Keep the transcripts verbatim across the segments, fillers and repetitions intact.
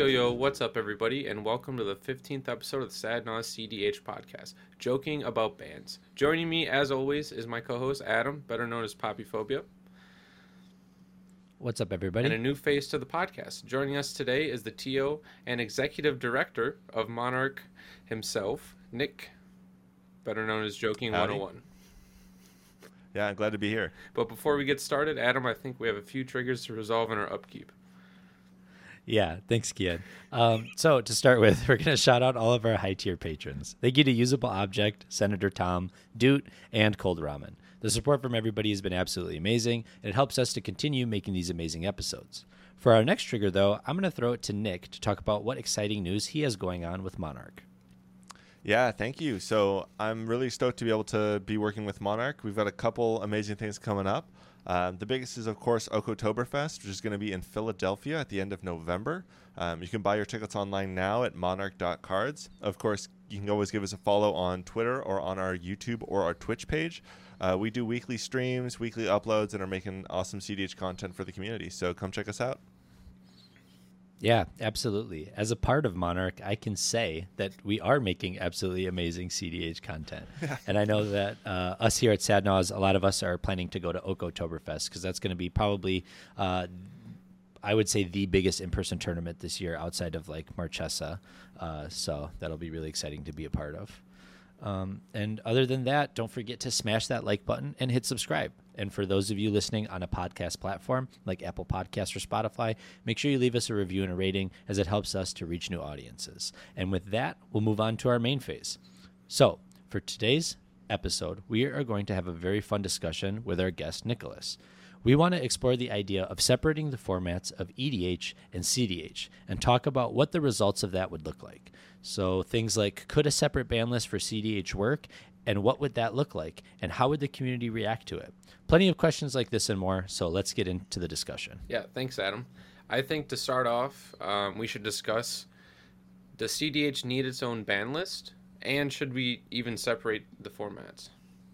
Yo, yo, what's up, everybody, and welcome to the fifteenth episode of the Sad Nas C D H podcast, joking about bands. Joining me, as always, is my co-host, Adam, better known as Poppyphobia. What's up, everybody? And a new face to the podcast. Joining us today is the T O and executive director of Monarch himself, Nick, better known as Joking Howdy. one oh one. Yeah, I'm glad to be here. But before we get started, Adam, I think we have a few triggers to resolve in our upkeep. Yeah, thanks, Kian. Um, so to start with, we're going to shout out all of our high-tier patrons. Thank you to Usable Object, Senator Tom, Doot, and Cold Ramen. The support from everybody has been absolutely amazing, and it helps us to continue making these amazing episodes. For our next trigger, though, I'm going to throw it to Nick to talk about what exciting news he has going on with Monarch. Yeah, thank you. So I'm really stoked to be able to be working with Monarch. We've got a couple amazing things coming up. Uh, the biggest is, of course, Oktoberfest, which is going to be in Philadelphia at the end of November. Um, you can buy your tickets online now at monarch dot cards. Of course, you can always give us a follow on Twitter or on our YouTube or our Twitch page. Uh, we do weekly streams, weekly uploads, and are making awesome C D H content for the community. So come check us out. Yeah, absolutely. As a part of Monarch, I can say that we are making absolutely amazing C D H content. And I know that uh, us here at Sad Nas, a lot of us are planning to go to Oktoberfest because that's going to be probably, uh, I would say, the biggest in-person tournament this year outside of like Marchesa. Uh, so that'll be really exciting to be a part of. Um, and other than that, don't forget to smash that like button and hit subscribe. And for those of you listening on a podcast platform like Apple Podcasts or Spotify, make sure you leave us a review and a rating as it helps us to reach new audiences. And with that, we'll move on to our main phase. So for today's episode, we are going to have a very fun discussion with our guest, Nicholas. We want to explore the idea of separating the formats of E D H and C D H and talk about what the results of that would look like. So things like, could a separate ban list for C D H work, and what would that look like, and how would the community react to it? Plenty of questions like this and more, so let's get into the discussion. Yeah, thanks, Adam. I think to start off, um, we should discuss, does C D H need its own ban list, and should we even separate the formats?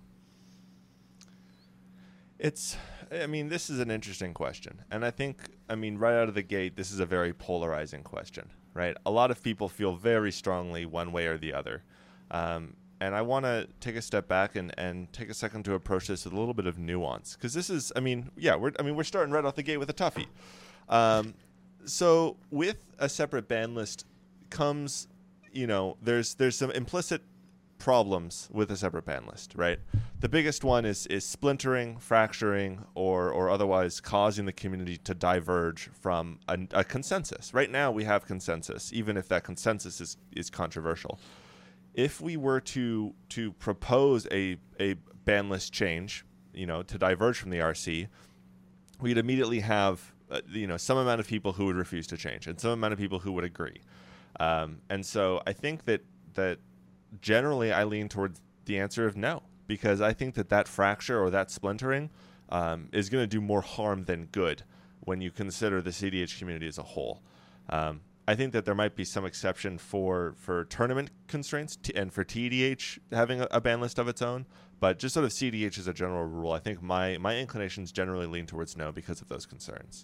It's, I mean, this is an interesting question. And I think, I mean, right out of the gate, this is a very polarizing question, right? A lot of people feel very strongly one way or the other. Um, and I want to take a step back and, and take a second to approach this with a little bit of nuance. Because this is, I mean, yeah, we're, I mean, we're starting right off the gate with a toughie. Um, so with a separate ban list comes, you know, there's there's some implicit problems with a separate ban list, right? The biggest one is is splintering, fracturing, or or otherwise causing the community to diverge from a, a consensus. Right now we have consensus, even if that consensus is, is controversial. If we were to to propose a, a ban list change, you know, to diverge from the R C, we'd immediately have uh, you know some amount of people who would refuse to change and some amount of people who would agree. Um, and so I think that that generally I lean towards the answer of no, because I think that that fracture or that splintering um, is going to do more harm than good when you consider the C D H community as a whole. Um, I think that there might be some exception for, for tournament constraints t- and for T D H having a, a ban list of its own, but just sort of C D H as a general rule, I think my, my inclinations generally lean towards no because of those concerns.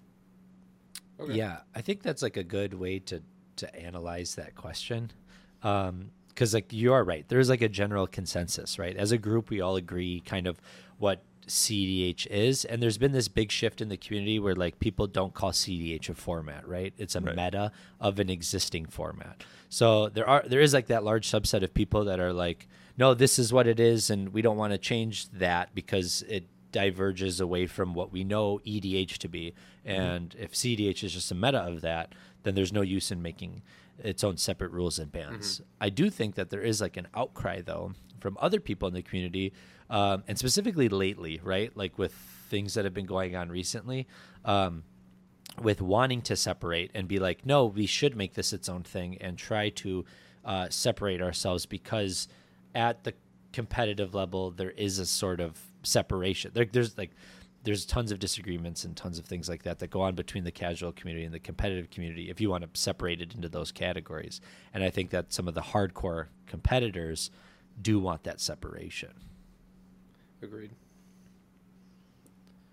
Okay. Yeah, I think that's like a good way to, to analyze that question. Um, Because like you are right, there's like a general consensus, right? As a group, we all agree kind of what C D H is, and there's been this big shift in the community where like people don't call C D H a format, right? It's a Right. meta of an existing format. So there are there is like that large subset of people that are like, no, this is what it is, and we don't want to change that because it diverges away from what we know E D H to be. And mm-hmm. if C D H is just a meta of that, then there's no use in making its own separate rules and bans. Mm-hmm. I do think that there is like an outcry though from other people in the community, um, and specifically lately, right? Like with things that have been going on recently, um, with wanting to separate and be like, no, we should make this its own thing and try to uh, separate ourselves because at the competitive level, there is a sort of separation. There, there's like, there's tons of disagreements and tons of things like that that go on between the casual community and the competitive community if you want to separate it into those categories. And I think that some of the hardcore competitors do want that separation. Agreed.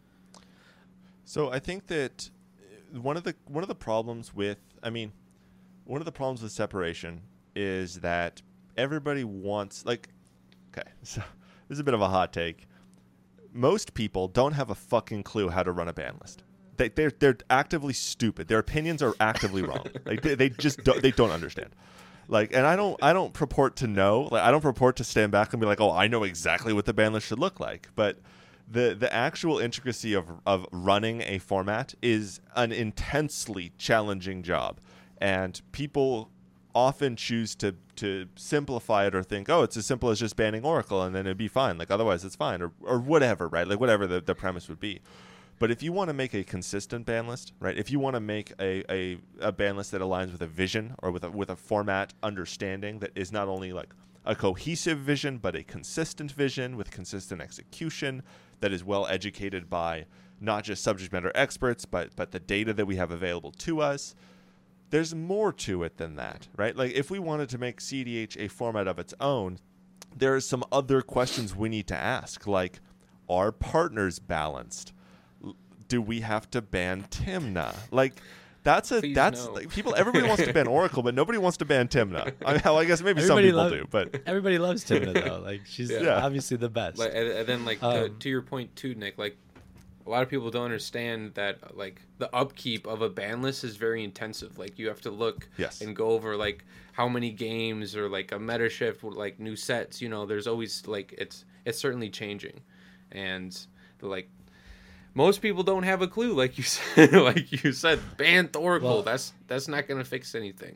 So I think that one of the one of the problems with, I mean, one of the problems with separation is that everybody wants, like, okay, so this is a bit of a hot take. Most people don't have a fucking clue how to run a ban list. They, they're they're actively stupid. Their opinions are actively wrong. Like they, they just don't, they don't understand. Like, and I don't I don't purport to know. Like I don't purport to stand back and be like, oh, I know exactly what the ban list should look like. But the the actual intricacy of of running a format is an intensely challenging job, and people often choose to to simplify it or think, oh, it's as simple as just banning Oracle and then it'd be fine. Like otherwise it's fine, or or whatever, right? Like whatever the, the premise would be. But if you want to make a consistent ban list, right? If you want to make a, a, a ban list that aligns with a vision or with a with a format understanding that is not only like a cohesive vision, but a consistent vision with consistent execution that is well educated by not just subject matter experts, but but the data that we have available to us. There's more to it than that, right? Like if we wanted to make C D H a format of its own, there are some other questions we need to ask, like, are partners balanced? Do we have to ban Tymna? Like, that's a Please that's no. like, people. Everybody wants to ban Oracle, but nobody wants to ban Tymna. I, mean, I guess maybe Everybody some people love- do, but Everybody loves Tymna though. Like she's Yeah. obviously the best. Like, and, and then like to, Um, to your point too, Nick, like a lot of people don't understand that like the upkeep of a ban list is very intensive. Like you have to look Yes. and go over like how many games or like a meta shift with like new sets. You know, there's always like it's it's certainly changing, and the, like most people don't have a clue. Like you said, like you said, ban Oracle. Well- that's that's not gonna fix anything.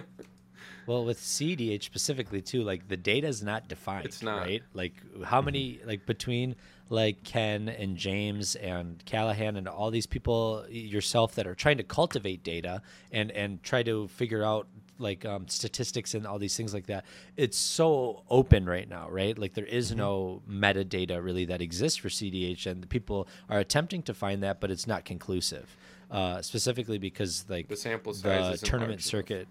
Well, with C D H specifically too, like the data is not defined. It's not. right. Like how many, like between like Ken and James and Callahan and all these people yourself that are trying to cultivate data and and try to figure out like um, statistics and all these things like that. It's so open right now, right? Like there is no metadata really that exists for C D H, and people are attempting to find that, but it's not conclusive. Uh, specifically because like The sample size the isn't tournament large enough. circuit.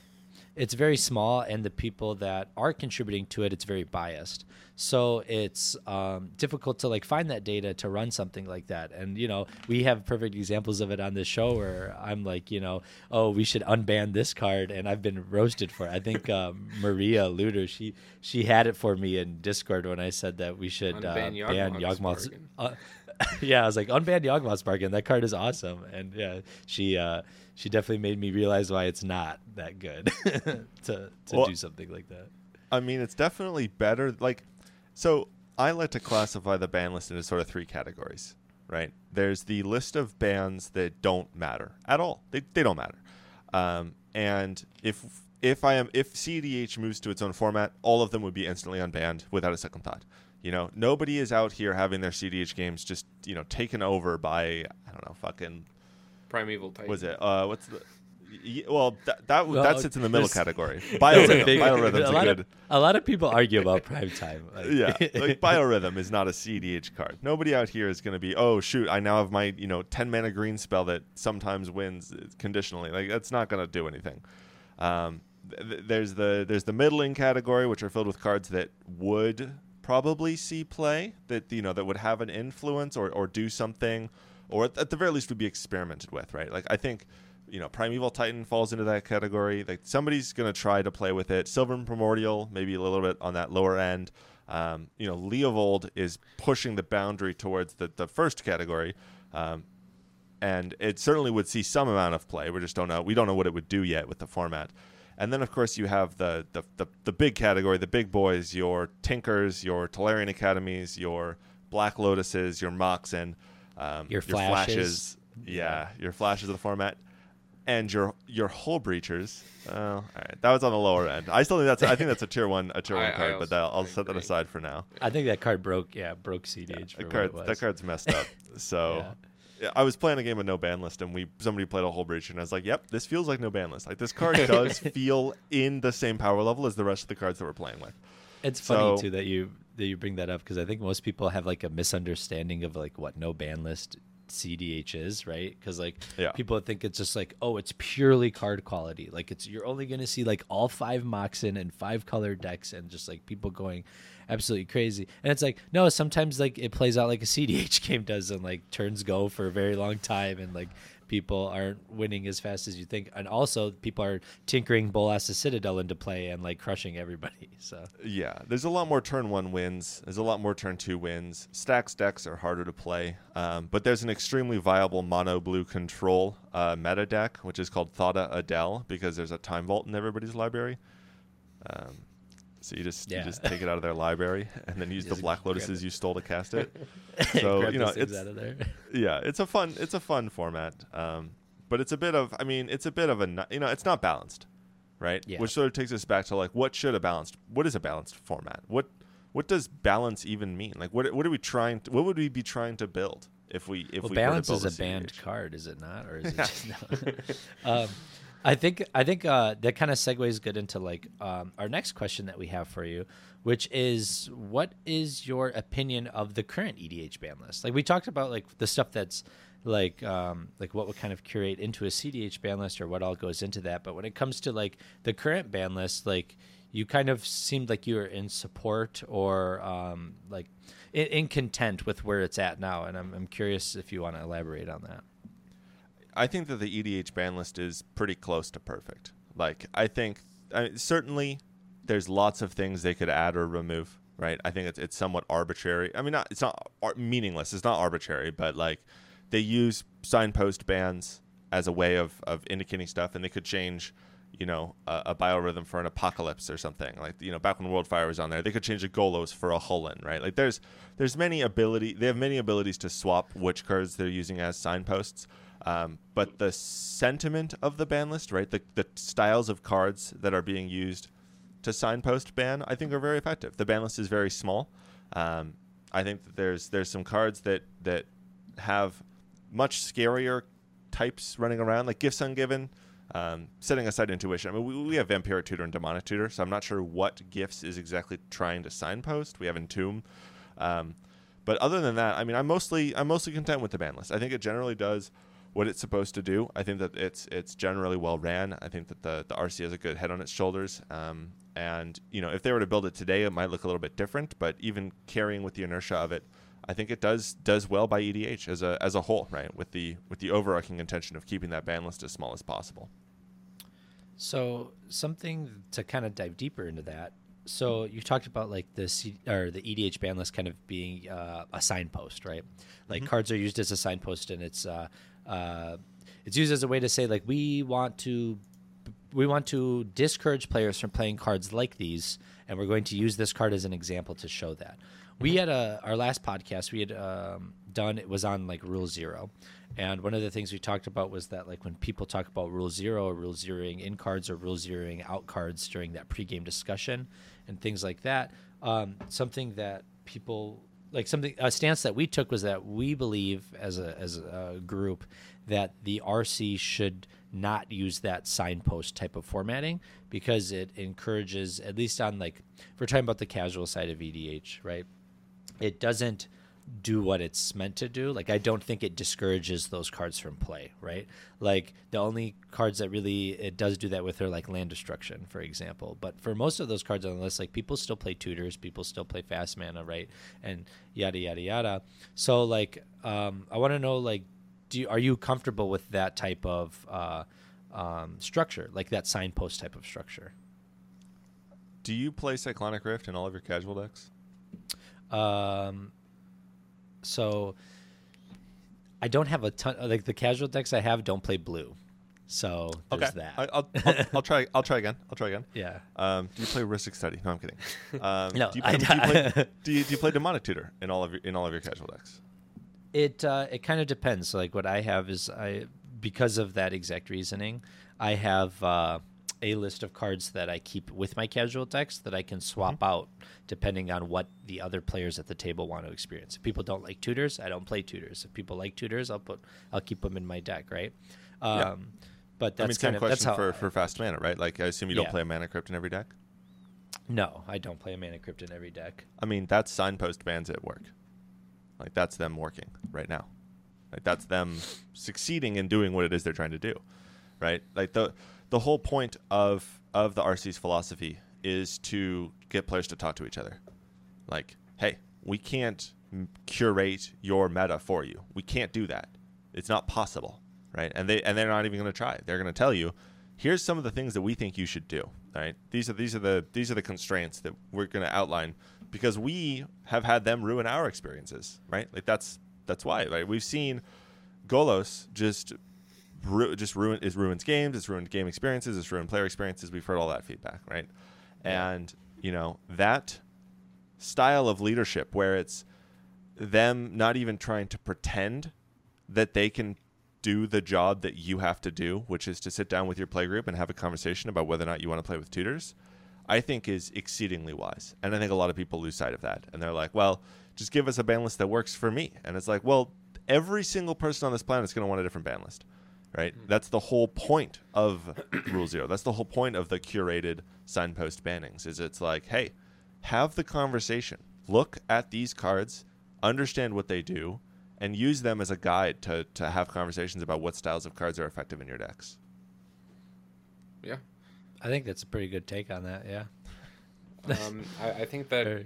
It's very small, and the people that are contributing to it, it's very biased. So it's um, difficult to like find that data to run something like that. And you know, we have perfect examples of it on this show where I'm like, you know, oh, we should unban this card, and I've been roasted for it. I think um, Maria Luder, she she had it for me in Discord when I said that we should uh, Unban ban Yawgmoth's Yawgmoth's. bargain. Uh, yeah, I was like, unban Yawgmoth's bargain. That card is awesome, and yeah, she uh, she definitely made me realize why it's not that good to to Well, do something like that. I mean, it's definitely better. Like, so I like to classify the ban list into sort of three categories, right? There's the list of bans that don't matter at all. They they don't matter. Um, and if if I am if C D H moves to its own format, all of them would be instantly unbanned without a second thought. You know, nobody is out here having their C D H games just, you know, taken over by, I don't know, fucking, Primeval Titan. was it? Uh, what's the? y- Well, that that, Well, that sits in the middle there's- category. That's a Biorhythm. big- Biorhythm's a a lot good. Of, a lot of people argue about prime time. Like, Yeah, like Biorhythm is not a C D H card. Nobody out here is going to be, oh shoot, I now have my, you know, ten mana green spell that sometimes wins conditionally. Like that's not going to do anything. Um, th- th- there's the there's the middling category, which are filled with cards that would probably see play, that you know that would have an influence or or do something, or at, at the very least would be experimented with, right? Like I think, you know, Primeval Titan falls into that category. Like somebody's going to try to play with it. Silver and Primordial, maybe a little bit on that lower end. Um, you know, Leovold is pushing the boundary towards the, the first category. Um, and it certainly would see some amount of play. We just don't know. We don't know what it would do yet with the format. And then, of course, you have the the, the, the big category, the big boys, your Tinkers, your Tolarian Academies, your Black Lotuses, your Moxen, um, Your Flashes. Yeah, your Flashes of the format. And your your Hull Breachers. Oh, all right. That was on the lower end. I still think that's I think that's a tier one a tier I- one I card, also but that, I'll set that agree. aside for now. I think that card broke. Yeah, broke C D H. for That what card it was. that card's messed up. So yeah, I was playing a game of no ban list, and we somebody played a Hull Breacher, and I was like, "Yep, this feels like no ban list. Like this card does feel in the same power level as the rest of the cards that we're playing with." It's funny So- too that you that you bring that up because I think most people have like a misunderstanding of like what no ban list C D H is, right? Because like Yeah. people think it's just like, oh, it's purely card quality. Like it's you're only gonna see like all five Moxen and five color decks and just like people going absolutely crazy. And it's like, no, sometimes like it plays out like a C D H game does and like turns go for a very long time and like people aren't winning as fast as you think, and also people are tinkering Bolas' Citadel into play and like crushing everybody. So yeah, there's a lot more turn one wins. There's a lot more turn two wins. Stacks decks are harder to play, um, but there's an extremely viable mono blue control uh, meta deck, which is called Thada Adel, because there's a Time Vault in everybody's library. Um, so you just yeah. you just take it out of their library and then use the Black Lotuses you stole to cast it. So you know, it's out of there. yeah, it's a fun it's a fun format, um, but it's a bit of I mean it's a bit of a you know it's not balanced, right? Yeah. Which sort of takes us back to like what should a balanced what is a balanced format? What what does balance even mean? Like what what are we trying to, what would we be trying to build if we if well, we balance were to build is a, a banned C D H? card, is it not, or is it just no? um, I think I think uh, that kind of segues good into like um, our next question that we have for you, which is what is your opinion of the current E D H ban list? Like we talked about like the stuff that's like um, like what would kind of curate into a C D H ban list or what all goes into that. But when it comes to like the current ban list, like you kind of seemed like you were in support or um, like in, in content with where it's at now. And I'm, I'm curious if you want to elaborate on that. I think that the E D H ban list is pretty close to perfect. Like, I think I, certainly there's lots of things they could add or remove, right? I think it's it's somewhat arbitrary. I mean, not it's not ar- meaningless. It's not arbitrary, but like they use signpost bans as a way of, of indicating stuff, and they could change, you know, a, a biorhythm for an apocalypse or something. Like, you know, back when Worldfire was on there, they could change a Golos for a Hullen, right? Like, there's there's many ability. They have many abilities to swap which cards they're using as signposts. Um, but the sentiment of the ban list, right, the, the styles of cards that are being used to signpost ban, I think are very effective. The ban list is very small. Um, I think that there's there's some cards that, that have much scarier types running around, like Gifts Ungiven, um, setting aside Intuition. I mean, we, we have Vampiric Tutor and Demonic Tutor, so I'm not sure what Gifts is exactly trying to signpost. We have Entomb. Um, but other than that, I mean, I'm mostly I'm mostly content with the ban list. I think it generally does what it's supposed to do. I think that it's it's generally well ran. I think that the, the R C has a good head on its shoulders. Um, and, you know, if they were to build it today, it might look a little bit different. But even carrying with the inertia of it, I think it does does well by E D H as a as a whole, right? With the with the overarching intention of keeping that ban list as small as possible. So something to kind of dive deeper into that. So you talked about like the C- or the E D H ban list kind of being uh, a signpost, right? Like mm-hmm. cards are used as a signpost, and it's uh, uh, it's used as a way to say like we want to we want to discourage players from playing cards like these, and we're going to use this card as an example to show that. We had a our last podcast we had um, done it was on like Rule Zero, and one of the things we talked about was that like when people talk about Rule Zero or Rule Zeroing in cards or Rule Zeroing out cards during that pregame discussion and things like that, um, something that people like something a stance that we took was that we believe as a as a group that the R C should not use that signpost type of formatting because it encourages, at least on like if we're talking about the casual side of E D H, right? It doesn't do what it's meant to do. Like, I don't think it discourages those cards from play, right? Like, the only cards that really it does do that with are, like, Land Destruction, for example. But for most of those cards on the list, like, people still play Tutors, people still play Fast Mana, right? And yada, yada, yada. So, like, um, I want to know, like, do you, are you comfortable with that type of uh, um, structure, like that signpost type of structure? Do you play Cyclonic Rift in all of your casual decks? Um, so I don't have a ton, like the casual decks I have don't play blue. So there's okay. that. I, I'll, I'll, I'll try, I'll try again. I'll try again. Yeah. Um, do you play Ristic Study? No, I'm kidding. Um, no, do you play, I, do, you play, do, you, do you play Demonic Tutor in all of your, in all of your casual decks? It, uh, it kind of depends. So like what I have is I, because of that exact reasoning, I have, uh, a list of cards that I keep with my casual decks that I can swap mm-hmm. out depending on what the other players at the table want to experience. If people don't like Tutors, I don't play Tutors. If people like Tutors, I'll put I'll keep them in my deck, right? Um, yeah. But that's I mean, same kind of question that's how for, I, for Fast Mana, right? Like, I assume you yeah. don't play a Mana Crypt in every deck? No, I don't play a Mana Crypt in every deck. I mean, that's signpost bans at work. Like, that's them working right now. Like, that's them succeeding in doing what it is they're trying to do, right? Like, the the whole point of of the R C's philosophy is to get players to talk to each other. Like, hey, we can't curate your meta for you. We can't do that. It's not possible. right? And they and they're not even going to try. They're going to tell you, here's some of the things that we think you should do, right? These are these are the these are the constraints that we're going to outline because we have had them ruin our experiences, right? Like that's that's why, right? We've seen Golos just ru- just ruin it ruins games, it's ruined game experiences, it's ruined player experiences. We've heard all that feedback, right? And you know, that style of leadership where it's them not even trying to pretend that they can do the job that you have to do, which is to sit down with your playgroup and have a conversation about whether or not you want to play with tutors, I think is exceedingly wise. And I think a lot of people lose sight of that. And they're like, well, just give us a ban list that works for me. And it's like, well, every single person on this planet is going to want a different ban list, right? Mm-hmm. That's the whole point of Rule Zero. That's the whole point of the curated signpost bannings is it's like, hey, have the conversation. Look at these cards, understand what they do, and use them as a guide to, to have conversations about what styles of cards are effective in your decks. Yeah. I think that's a pretty good take on that, yeah. um, I, I think that... Or,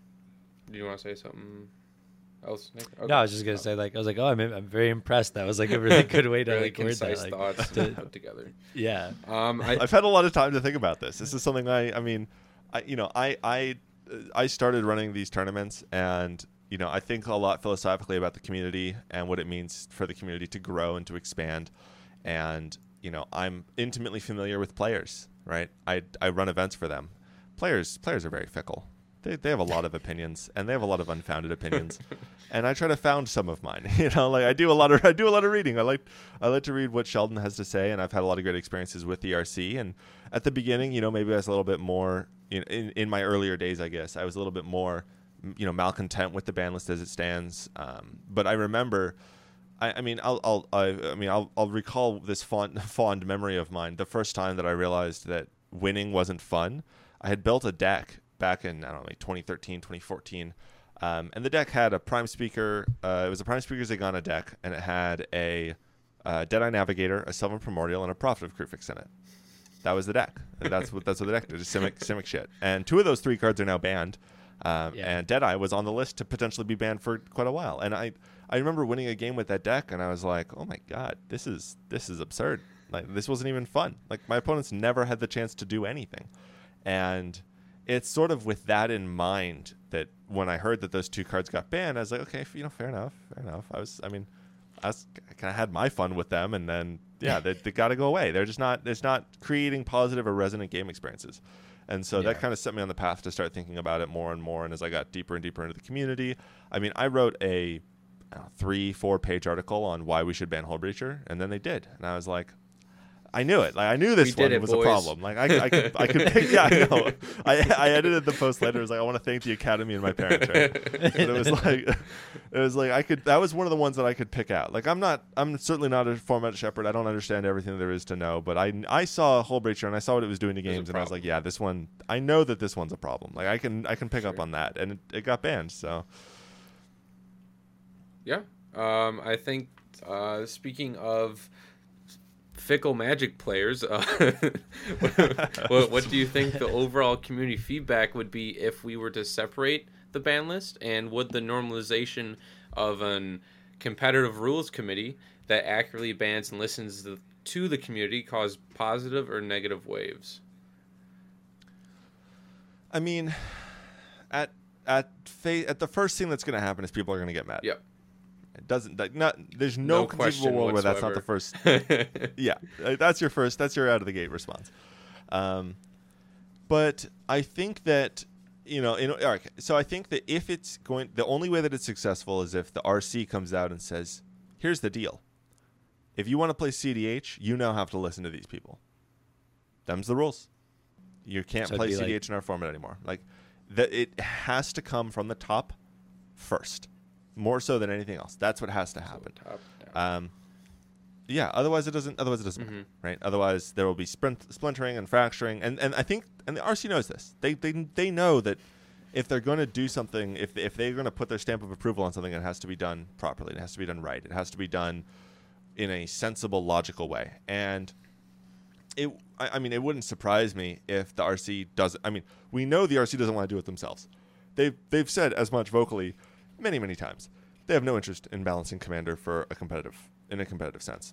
do you want to say something else, Nick? Okay. No, I was just going to oh. say, like, I was like, oh, I'm I'm very impressed. That was, like, a really good way to, really like, word that. Like, thoughts to put together. Yeah. Um, I, I've had a lot of time to think about this. This is something I, I mean, I, you know, I, I, I started running these tournaments and... You know, I think a lot philosophically about the community and what it means for the community to grow and to expand. And, you know, I'm intimately familiar with players, right? I, I run events for them. Players players are very fickle. They they have a lot of opinions and they have a lot of unfounded opinions. And I try to found some of mine. You know, like I do a lot of I do a lot of reading. I like I like to read what Sheldon has to say, and I've had a lot of great experiences with the R C. And at the beginning, you know, maybe I was a little bit more you know, in in my earlier days, I guess, I was a little bit more you know, malcontent with the ban list as it stands. Um, but I remember, I, I mean, I'll, I'll, I, I mean, I'll, I'll recall this fond, fond memory of mine. The first time that I realized that winning wasn't fun, I had built a deck back in, I don't know, like twenty thirteen, twenty fourteen. Um, and the deck had a Prime Speaker. Uh, it was a Prime Speaker Zagana deck, and it had a uh, Deadeye Navigator, a Sylvan Primordial, and a Prophet of Kruphix in it. That was the deck. That's what that's what the deck did, just Simic, Simic shit. And two of those three cards are now banned. Um, yeah. And Deadeye was on the list to potentially be banned for quite a while. And I, I remember winning a game with that deck, and I was like, oh my god, this is this is absurd. Like this wasn't even fun. Like my opponents never had the chance to do anything. And it's sort of with that in mind that when I heard that those two cards got banned, I was like, okay, you know, fair enough, fair enough. I was, I mean, I was kind of had my fun with them, and then yeah, they they got to go away. They're just not, it's not creating positive or resonant game experiences. And so yeah. that kind of set me on the path to start thinking about it more and more. And as I got deeper and deeper into the community, I mean, I wrote a I don't know, three, four page article on why we should ban Hullbreacher, and then they did. And I was like, I knew it. Like I knew this one it, was boys. a problem. Like I, I could, I could pick. Yeah, I know. I, I edited the post later. It was like, I want to thank the Academy and my parents. Right? And it was like, it was like I could. That was one of the ones that I could pick out. Like I'm not. I'm certainly not a format shepherd. I don't understand everything there is to know. But I, I saw Hullbreacher and I saw what it was doing to games, and I was like, yeah, this one. I know that this one's a problem. Like I can, I can pick sure. up on that, and it, it got banned. So. Yeah, um, I think. Uh, speaking of. Fickle Magic players, uh, what, what do you think the overall community feedback would be if we were to separate the ban list? And would the normalization of an competitive rules committee that accurately bans and listens the, to the community cause positive or negative waves? I mean, at at fa- at the first thing that's going to happen is people are going to get mad. Yep. It doesn't like not. There's no, no conceivable world where that's not the first. Yeah, that's your first. That's your out of the gate response. Um, but I think that you know, in, okay, so I think that if it's going, the only way that it's successful is if the R C comes out and says, "Here's the deal. If you want to play C D H, you now have to listen to these people. Them's the rules. You can't so play C D H like- in our format anymore. Like that, it has to come from the top first." More so than anything else. That's what has to happen. So top, um, yeah. Otherwise, it doesn't. Otherwise, it doesn't mm-hmm. matter, right? Otherwise, there will be sprint, splintering and fracturing. And, and I think, and the R C knows this. They they they know that if they're going to do something, if if they're going to put their stamp of approval on something, it has to be done properly. It has to be done right. It has to be done in a sensible, logical way. And it, I, I mean, it wouldn't surprise me if the R C doesn't. I mean, we know the R C doesn't want to do it themselves. They've they've said as much vocally. Many, many times. They have no interest in balancing Commander for a competitive, in a competitive sense.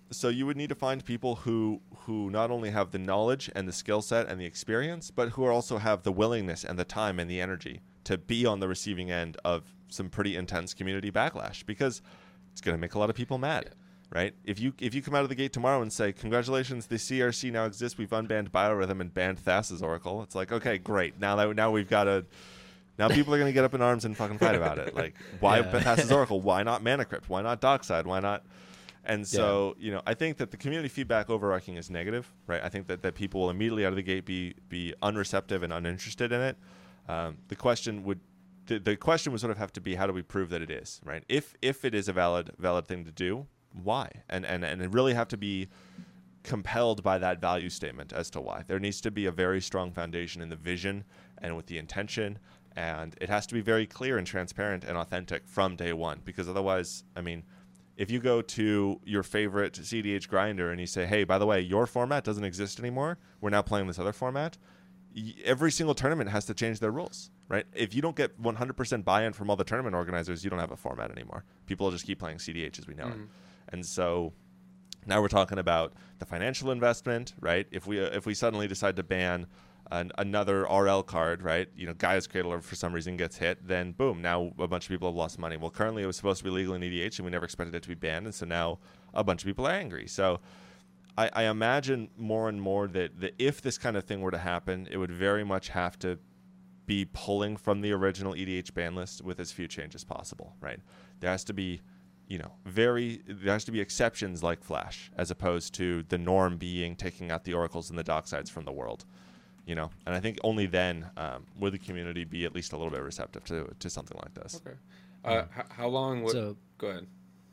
so you would need to find people who who not only have the knowledge and the skill set and the experience, but who also have the willingness and the time and the energy to be on the receiving end of some pretty intense community backlash, because it's going to make a lot of people mad. Yeah. Right? If you if you come out of the gate tomorrow and say, congratulations, the C R C now exists, we've unbanned Biorhythm and banned Thassa's Oracle, it's like, okay, great. Now that now we've got a now people are going to get up in arms and fucking fight about it. Like, why yeah. Thassa's Oracle? Why not Mana Crypt? Why not Dockside? Why not? And so, yeah. you know, I think that the community feedback overarching is negative, right? I think that, that people will immediately out of the gate be be unreceptive and uninterested in it. Um, the question would the, the question would sort of have to be, how do we prove that it is, right? If if it is a valid valid thing to do, why? And and and it really have to be compelled by that value statement as to why. There needs to be a very strong foundation in the vision and with the intention, and it has to be very clear and transparent and authentic from day one, because otherwise, I mean, if you go to your favorite C D H grinder and you say, hey, by the way, your format doesn't exist anymore, we're now playing this other format, y- every single tournament has to change their rules, right? If you don't get one hundred percent buy-in from all the tournament organizers, you don't have a format anymore. People will just keep playing C D H as we know mm-hmm. it. And so now we're talking about the financial investment, right? If we uh, if we suddenly decide to ban an, another R L card, right? You know, Gaia's Cradle for some reason gets hit, then boom, now a bunch of people have lost money. Well, currently it was supposed to be legal in E D H, and we never expected it to be banned, and so now a bunch of people are angry. So I, I imagine more and more that, that if this kind of thing were to happen, it would very much have to be pulling from the original E D H ban list with as few changes as possible, right? There has to be you know, very, there has to be exceptions like Flash, as opposed to the norm being taking out the Oracles and the Docksides from the world, you know? And I think only then um, would the community be at least a little bit receptive to to something like this. Okay. Uh, h- how long would, so, go ahead.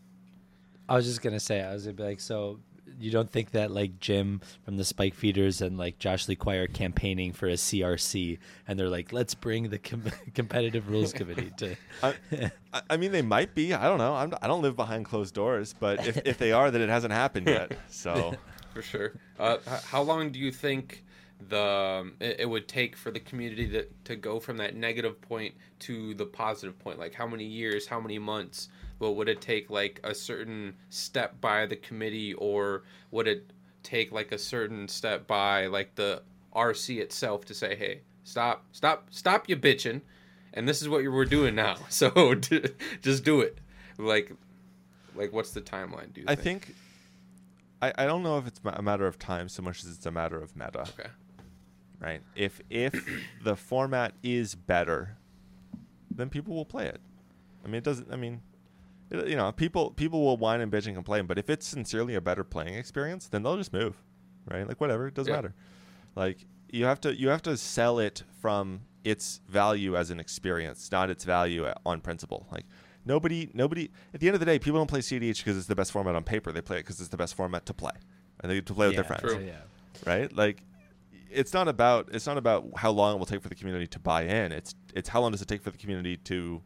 I was just going to say, I was going to be like, so you don't think that like Jim from the Spike Feeders and like Josh Lee Quire campaigning for a C R C, and they're like, let's bring the com- competitive rules committee to. I, I mean, they might be. I don't know. I'm, I don't live behind closed doors, but if, if they are, then it hasn't happened yet. So for sure. Uh, h- how long do you think the um, it, it would take for the community to to go from that negative point to the positive point? Like, how many years? How many months? But would it take like a certain step by the committee, or would it take like a certain step by like the R C itself to say, hey, stop, stop, stop you bitching, and this is what we're doing now, so just do it. Like, like what's the timeline, do you I think? think, I, I don't know if it's a matter of time so much as it's a matter of meta. Okay. Right? If If the format is better, then people will play it. I mean, it doesn't, I mean... You know, people people will whine and bitch and complain, but if it's sincerely a better playing experience, then they'll just move, right? Like, whatever, it doesn't yeah. matter. Like, you have to you have to sell it from its value as an experience, not its value on principle. Like, nobody nobody at the end of the day, people don't play C D H because it's the best format on paper. They play it because it's the best format to play, and they get to play with yeah, their friends, true. Yeah. right? Like, it's not about it's not about how long it will take for the community to buy in. It's it's how long does it take for the community to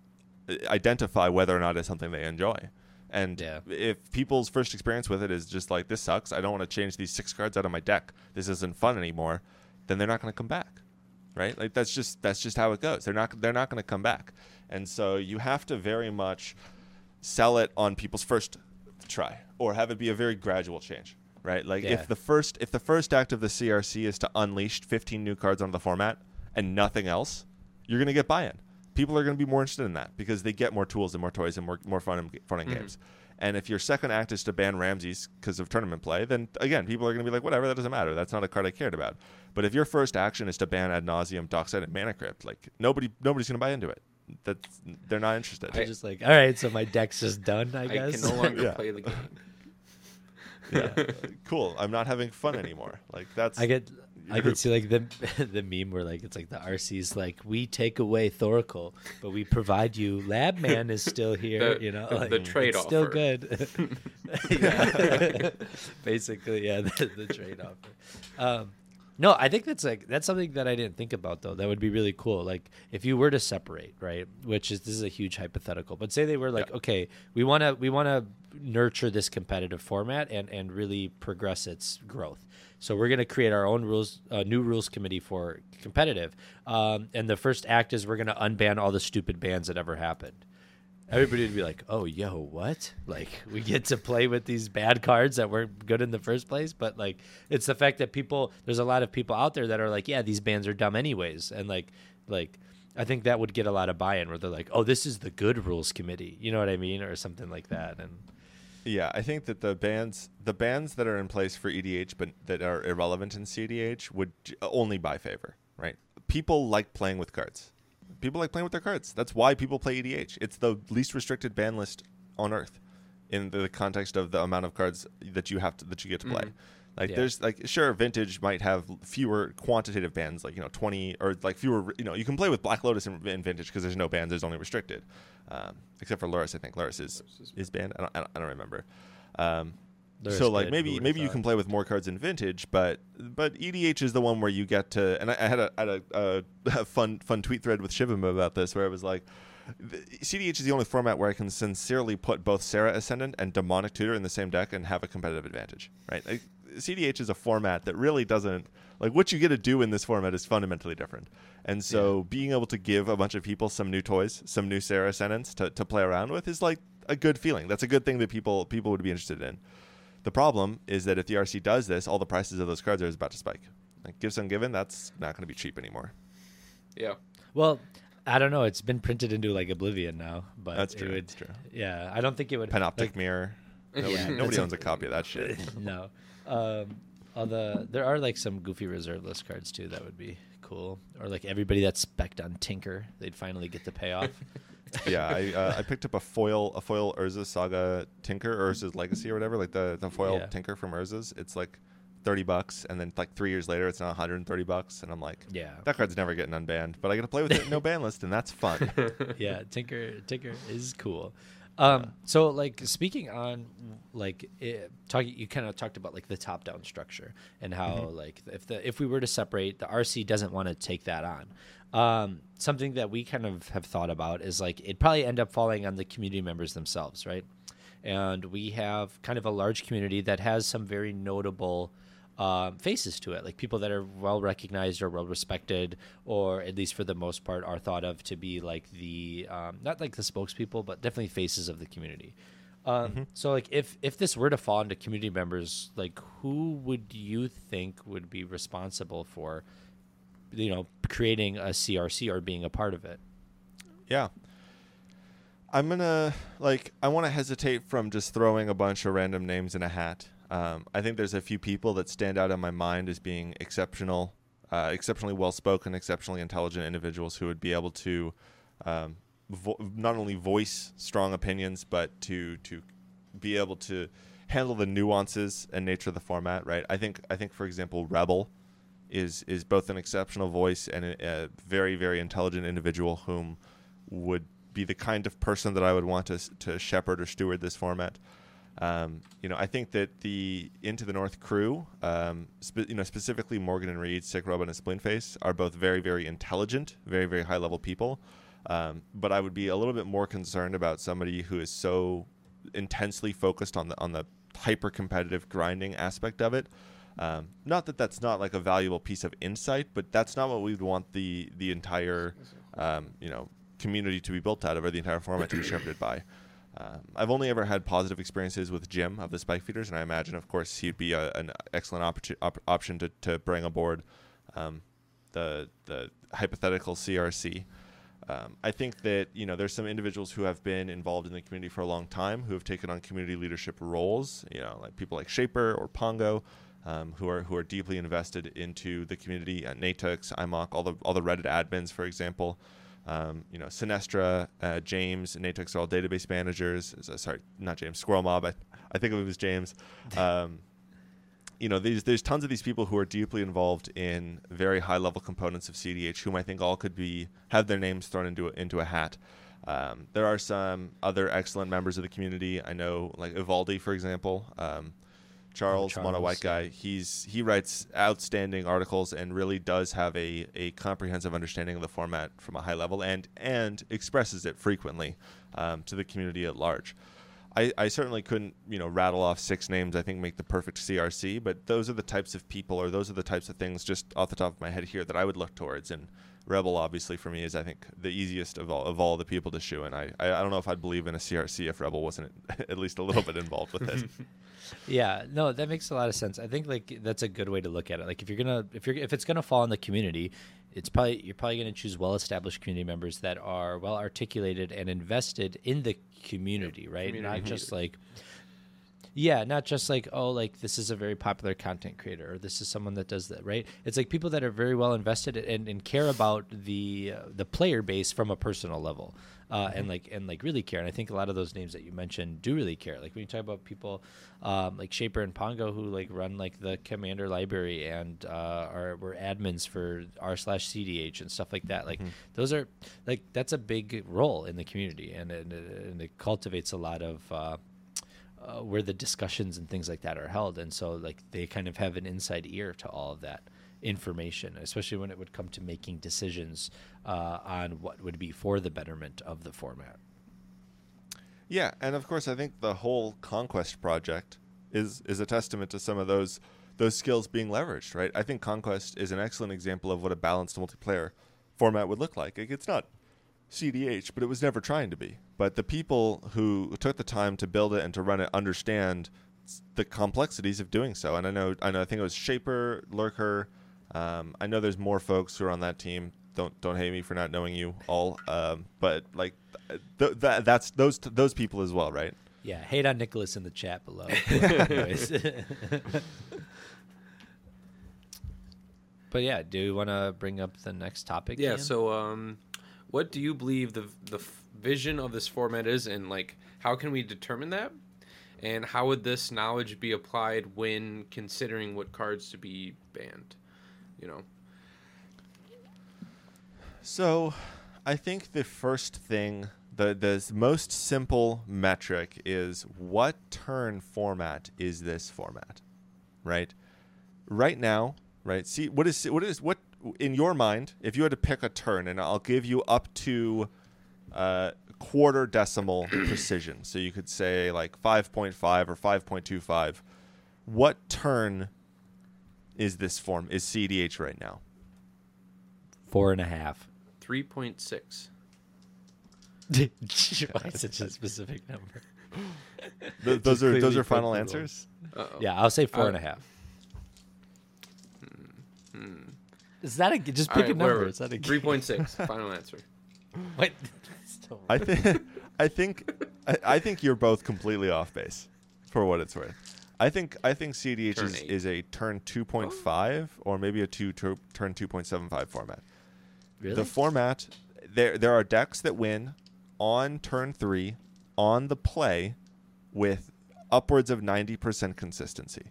identify whether or not it's something they enjoy. And yeah. if people's first experience with it is just like, this sucks, I don't want to change these six cards out of my deck, this isn't fun anymore, then they're not going to come back, right? Like, that's just that's just how it goes. They're not they're not going to come back. And so you have to very much sell it on people's first try, or have it be a very gradual change, right? Like, yeah. if the first if the first act of the C R C is to unleash fifteen new cards onto the format and nothing else, you're going to get buy-in. People are going to be more interested in that because they get more tools and more toys and more more fun in, fun in mm-hmm. games. And if your second act is to ban Ramses because of tournament play, then again, people are going to be like, whatever, that doesn't matter. That's not a card I cared about. But if your first action is to ban Ad Nauseam, Dockside, and Mana Crypt, like, nobody nobody's going to buy into it. That's they're not interested. They're just like, all right, so my deck's just done, I guess. I can no longer yeah. play the game. Yeah, cool. I'm not having fun anymore. Like, that's. I get. I could see like the the meme where like it's like the R C's like, we take away Thoracle, but we provide you Labman is still here, the, you know, the, like, the trade it's offer. still good. Yeah. Basically, yeah, the, the trade offer. Um, no, I think that's like that's something that I didn't think about though. That would be really cool. Like, if you were to separate, right? Which is this is a huge hypothetical, but say they were like, yeah. okay, we want to we want to nurture this competitive format and and really progress its growth. So we're going to create our own rules, uh, new rules committee for competitive. Um, and the first act is we're going to unban all the stupid bans that ever happened. everybody would be like, oh, yo, what? Like, we get to play with these bad cards that weren't good in the first place. But, like, it's the fact that people, there's a lot of people out there that are like, yeah, these bans are dumb anyways. And, like, like, I think that would get a lot of buy-in where they're like, oh, this is the good rules committee. You know what I mean? Or something like that. And yeah, I think that the bans, the bans that are in place for E D H but that are irrelevant in C D H would j- only buy favor, right? People like playing with cards. People like playing with their cards. That's why people play E D H. It's the least restricted ban list on Earth in the context of the amount of cards that you have to, that you get to play. Mm-hmm. Like yeah. there's like, sure, Vintage might have fewer quantitative bans, like, you know, twenty or like fewer, you know, you can play with Black Lotus in, in Vintage because there's no bans, there's only restricted. Um, except for Lurrus, I think. Lurrus is, is banned. I don't, I don't, I don't remember. Um, so like maybe maybe you can play with more cards in Vintage, but but E D H is the one where you get to, and I, I had a, had a, a, a fun fun tweet thread with Shivam about this where it was like, C D H is the only format where I can sincerely put both Serra Ascendant and Demonic Tutor in the same deck and have a competitive advantage, right? Like, C D H is a format that really doesn't, like, what you get to do in this format is fundamentally different. And so yeah. being able to give a bunch of people some new toys, some new Serra Ascendants to, to play around with is like a good feeling. That's a good thing that people people would be interested in. The problem is that if the R C does this, all the prices of those cards are about to spike. Like, Gifts Ungiven, that's not going to be cheap anymore. Yeah. Well, I don't know. It's been printed into like Oblivion now, but that's true. It would, that's true. Yeah, I don't think it would. Panoptic like, Mirror. Nobody, yeah, nobody owns a copy of that shit. No. Um, although there are like some goofy reserve list cards too that would be cool, or like everybody that's spec'd on Tinker, they'd finally get the payoff. yeah, I uh, I picked up a foil a foil Urza Saga Tinker, Urza's Legacy or whatever, like the the foil yeah. Tinker from Urza's. It's like thirty bucks, and then like three years later, it's now one hundred thirty bucks, and I'm like, yeah, that card's never getting unbanned, but I get to play with it in no ban list, and that's fun. Yeah, Tinker Tinker is cool. Um, so like speaking on like it, talking, you kind of talked about like the top down structure and how mm-hmm. like if the if we were to separate, the R C doesn't want to take that on. Um, something that we kind of have thought about is like it'd probably end up falling on the community members themselves, right? And we have kind of a large community that has some very notable um, faces to it, like people that are well recognized or well respected, or at least for the most part are thought of to be like the um, not like the spokespeople, but definitely faces of the community. Um, mm-hmm. So like if if this were to fall into community members, like who would you think would be responsible for, you know, creating a C R C or being a part of it? Yeah. I'm gonna like I want to hesitate from just throwing a bunch of random names in a hat. Um, I think there's a few people that stand out in my mind as being exceptional, uh, exceptionally well-spoken, exceptionally intelligent individuals who would be able to um, vo- not only voice strong opinions, but to to be able to handle the nuances and nature of the format. Right? I think I think for example, Rebel is is both an exceptional voice and a, a very very intelligent individual whom would be the kind of person that I would want to to shepherd or steward this format. Um, you know, I think that the Into the North crew, um, spe- you know, specifically Morgan and Reed, Sick Robot, and Splintface, are both very, very intelligent, very, very high-level people. Um, but I would be a little bit more concerned about somebody who is so intensely focused on the on the hyper-competitive grinding aspect of it. Um, not that that's not like a valuable piece of insight, but that's not what we'd want the the entire, um, you know, community to be built out of, or the entire format to be shepherded by. Um, I've only ever had positive experiences with Jim of the Spike Feeders, and I imagine, of course, he'd be a, an excellent opportu- op- option to, to bring aboard um, the the hypothetical C R C. Um, I think that, you know, there's some individuals who have been involved in the community for a long time who have taken on community leadership roles, you know, like people like Shaper or Pongo, um, who are who are deeply invested into the community. Uh, Natux, I M O C, all the all the Reddit admins, for example. Um, you know, Sinestra, uh, James, and Natix are all database managers. Uh, sorry, not James, Squirrel Mob. I, I think of him as James. Um, you know, there's, there's tons of these people who are deeply involved in very high-level components of C D H, whom I think all could be have their names thrown into a, into a hat. Um, there are some other excellent members of the community. I know, like Evaldi, for example. Um, Charles, Charles, Mono White Guy, he's he writes outstanding articles and really does have a, a comprehensive understanding of the format from a high level and and expresses it frequently um, to the community at large. I, I certainly couldn't, you know, rattle off six names I think make the perfect C R C, but those are the types of people, or those are the types of things just off the top of my head here that I would look towards. And Rebel, obviously, for me, is, I think, the easiest of all of all the people to shoe in. I, I, I don't know if I'd believe in a C R C if Rebel wasn't at least a little bit involved with it. Yeah, no, that makes a lot of sense. I think like that's a good way to look at it. Like if you're gonna if you're if it's gonna fall in the community, it's probably you're probably gonna choose well-established community members that are well articulated and invested in the community, right? Community Not leaders. just like yeah, not just like oh, like this is a very popular content creator or this is someone that does that, right? It's like people that are very well invested and, and care about the uh, the player base from a personal level. Uh, and like and like really care, and I think a lot of those names that you mentioned do really care. Like when you talk about people um, like Shaper and Pongo who like run like the Commander library and uh, are were admins for r slash C D H and stuff like that. Like Mhm. those are like that's a big role in the community, and and, and it cultivates a lot of uh, uh, where the discussions and things like that are held, and so like they kind of have an inside ear to all of that information, especially when it would come to making decisions uh, on what would be for the betterment of the format. Yeah, and of course, I think the whole Conquest project is is a testament to some of those those skills being leveraged, right? I think Conquest is an excellent example of what a balanced multiplayer format would look like. Like, it's not C D H, but it was never trying to be. But the people who took the time to build it and to run it understand s- the complexities of doing so. And I know, I know, I think it was Shaper, Lurker. Um, I know there's more folks who are on that team. Don't don't hate me for not knowing you all. Um, but like, th- th- that's those t- those people as well, right? Yeah, hate on Nicholas in the chat below. Anyways. But yeah, do you want to bring up the next topic? Yeah. Ian? So, um, what do you believe the the f- vision of this format is, and like how can we determine that? And how would this knowledge be applied when considering what cards to be banned? You know. So, I think the first thing, the the s- most simple metric is what turn format is this format, right? Right now, right? See, what is what is what in your mind? If you had to pick a turn, and I'll give you up to uh, quarter decimal precision, so you could say like five point five or five point two five. What turn is this form? Is C D H right now? four and a half. three point six. Why such a specific number? Th- those are those clearly are final put Google. answers. Uh-oh. Yeah, I'll say four Uh, and a half. Hmm. Is that a just All pick right, a number? whatever. Is that a three point six. Final answer. What? Still I think I think I, I think you're both completely off base, for what it's worth. I think I think C D H Turn is, eight. is a turn two point five or maybe a two tur- turn two point seven five format. Really? The format there there are decks that win on turn three on the play with upwards of ninety percent consistency,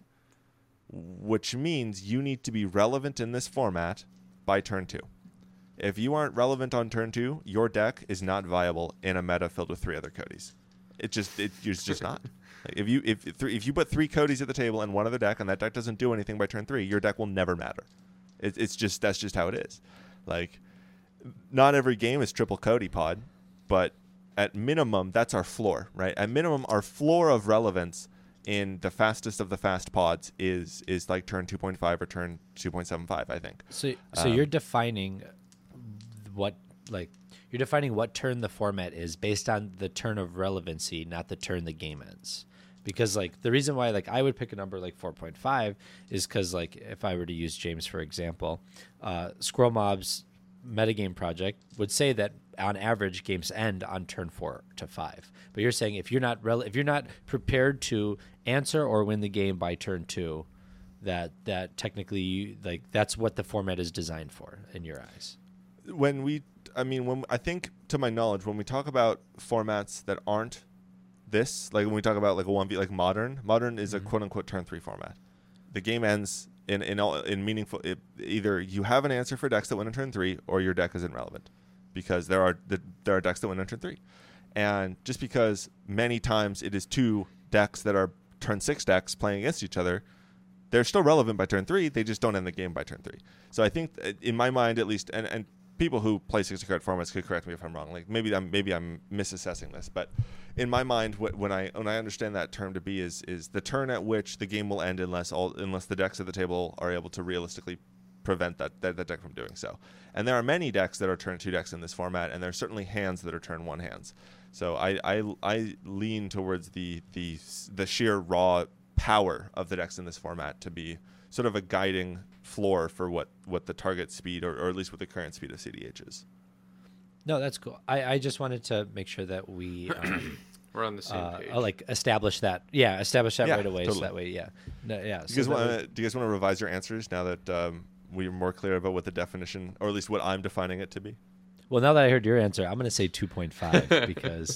which means you need to be relevant in this format by turn two. If you aren't relevant on turn two, your deck is not viable in a meta filled with three other Codys. It just it, it's just not. Like, if you if if, three, if you put three Codys at the table and one other deck, and that deck doesn't do anything by turn three, your deck will never matter. It, it's just that's just how it is. Like, not every game is triple Cody pod, but at minimum that's our floor, right? At minimum, our floor of relevance in the fastest of the fast pods is is like turn two point five or turn two point seven five, I think. So, so Um, you're defining what, like, you're defining what turn the format is based on the turn of relevancy, not the turn the game ends. Because, like, the reason why, like, I would pick a number like four point five is because, like, if I were to use James for example, uh, Squirrel Mob's metagame project would say that on average games end on turn four to five. But you're saying if you're not rele- if you're not prepared to answer or win the game by turn two, that that technically you, like that's what the format is designed for in your eyes. When we, I mean, when I think, to my knowledge, when we talk about formats that aren't this, like when we talk about like a one v, like modern, modern is Mhm. a quote unquote turn three format. The game ends in in all in meaningful. It, either you have an answer for decks that win in turn three, or your deck is irrelevant, because there are the, there are decks that win in turn three, and just because many times it is two decks that are turn six decks playing against each other, they're still relevant by turn three. They just don't end the game by turn three. So I think, uh, in my mind at least, and, and people who play sixty card formats could correct me if I'm wrong. Like maybe I'm maybe I'm misassessing this, but in my mind, wh- when I when I understand that term to be is is the turn at which the game will end unless all unless the decks at the table are able to realistically prevent that, that that deck from doing so. And there are many decks that are turn two decks in this format, and there are certainly hands that are turn one hands. So I I, I lean towards the the the sheer raw power of the decks in this format to be sort of a guiding floor for what, what the target speed, or, or at least what the current speed of C D H is. No, that's cool. I, I just wanted to make sure that we um, we're on the same uh, page. like establish that. Yeah, establish that Yeah, right away. totally. So that way, yeah, no, yeah. Do so you guys that want way- to do you guys want to revise your answers now that um, we're more clear about what the definition, or at least what I'm defining it to be? Well, now that I heard your answer, I'm going to say two point five because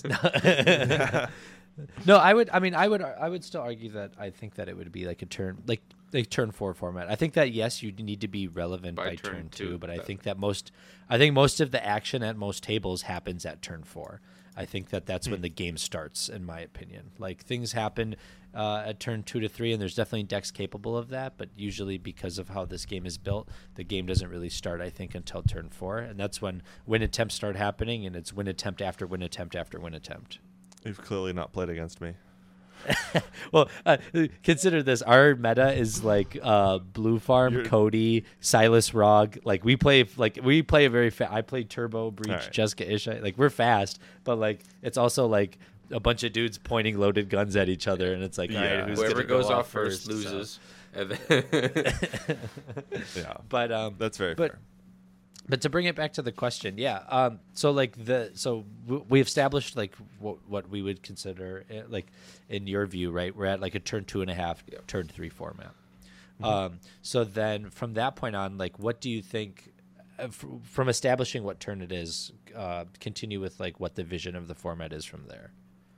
no, I would. I mean, I would. I would still argue that I think that it would be like a turn, like like turn four format. I think that yes, you need to be relevant by, By turn, turn two, two, but I that- think that most, I think most of the action at most tables happens at turn four. I think that that's when the game starts, in my opinion. Like things happen uh, at turn two to three, and there's definitely decks capable of that. But usually, because of how this game is built, the game doesn't really start, I think, until turn four, and that's when win attempts start happening, and it's win attempt after win attempt after win attempt. You've clearly not played against me. Well, uh, consider this: our meta is like uh, Blue Farm, You're- Cody, Silas Rog. Like we play, like we play a very fast. I play Turbo, Breach, All right. Jessica Isha. Like we're fast, but like it's also like a bunch of dudes pointing loaded guns at each other, and it's like, all Yeah. right, who's Whoever gonna go goes off first first so- loses. And then Yeah, But um, that's very but fair. But to bring it back to the question, yeah. Um, so like the so w- we established like what what we would consider uh, like in your view, right? We're at like a turn two and a half, Yep. turn three format. Um, so then from that point on, like, what do you think? Uh, f- from establishing what turn it is, uh, continue with like what the vision of the format is from there.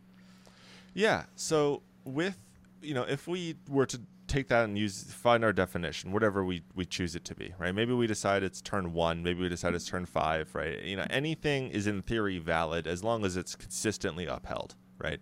Yeah. So with, you know, if we were to take that and use find our definition, whatever we, we choose it to be, right? Maybe we decide it's turn one, maybe we decide it's turn five, right? You know, anything is in theory valid as long as it's consistently upheld, right?